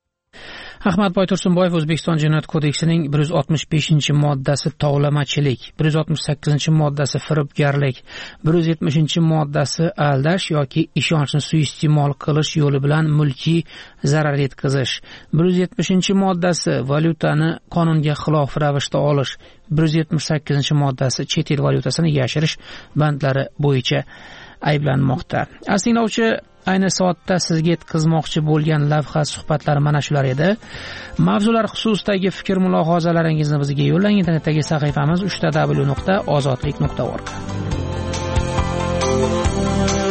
Ahmadboy Tursunboyev O'zbekiston Jinoyat kodeksining bir yuz oltmish beshinchi moddasi tovlamachilik, bir yuz oltmish sakkizinchi moddasi firibgarlik, bir yuz yetmishinchi moddasi aldash yoki ishonchni suiiste'mol qilish yo'li bilan mulkiy zarar yetkazish, bir yuz yetmishinchi moddasi valyutani qonunga xilof ravishda olish, bir yuz yetmish sakkizinchi moddasi chet el valyutasini yashirish bandlari bo'yicha ayblanmoqda. Aziz tinglovchi, ayni soatda sizga yetkazmoqchi bo'lgan lavha suhbatlari mana shular edi. Mavzular xususidagi fikr mulohazalaringizni bizga yo'llang. Internetdagi sahifamiz uch w nuqta ozodlik nuqta org.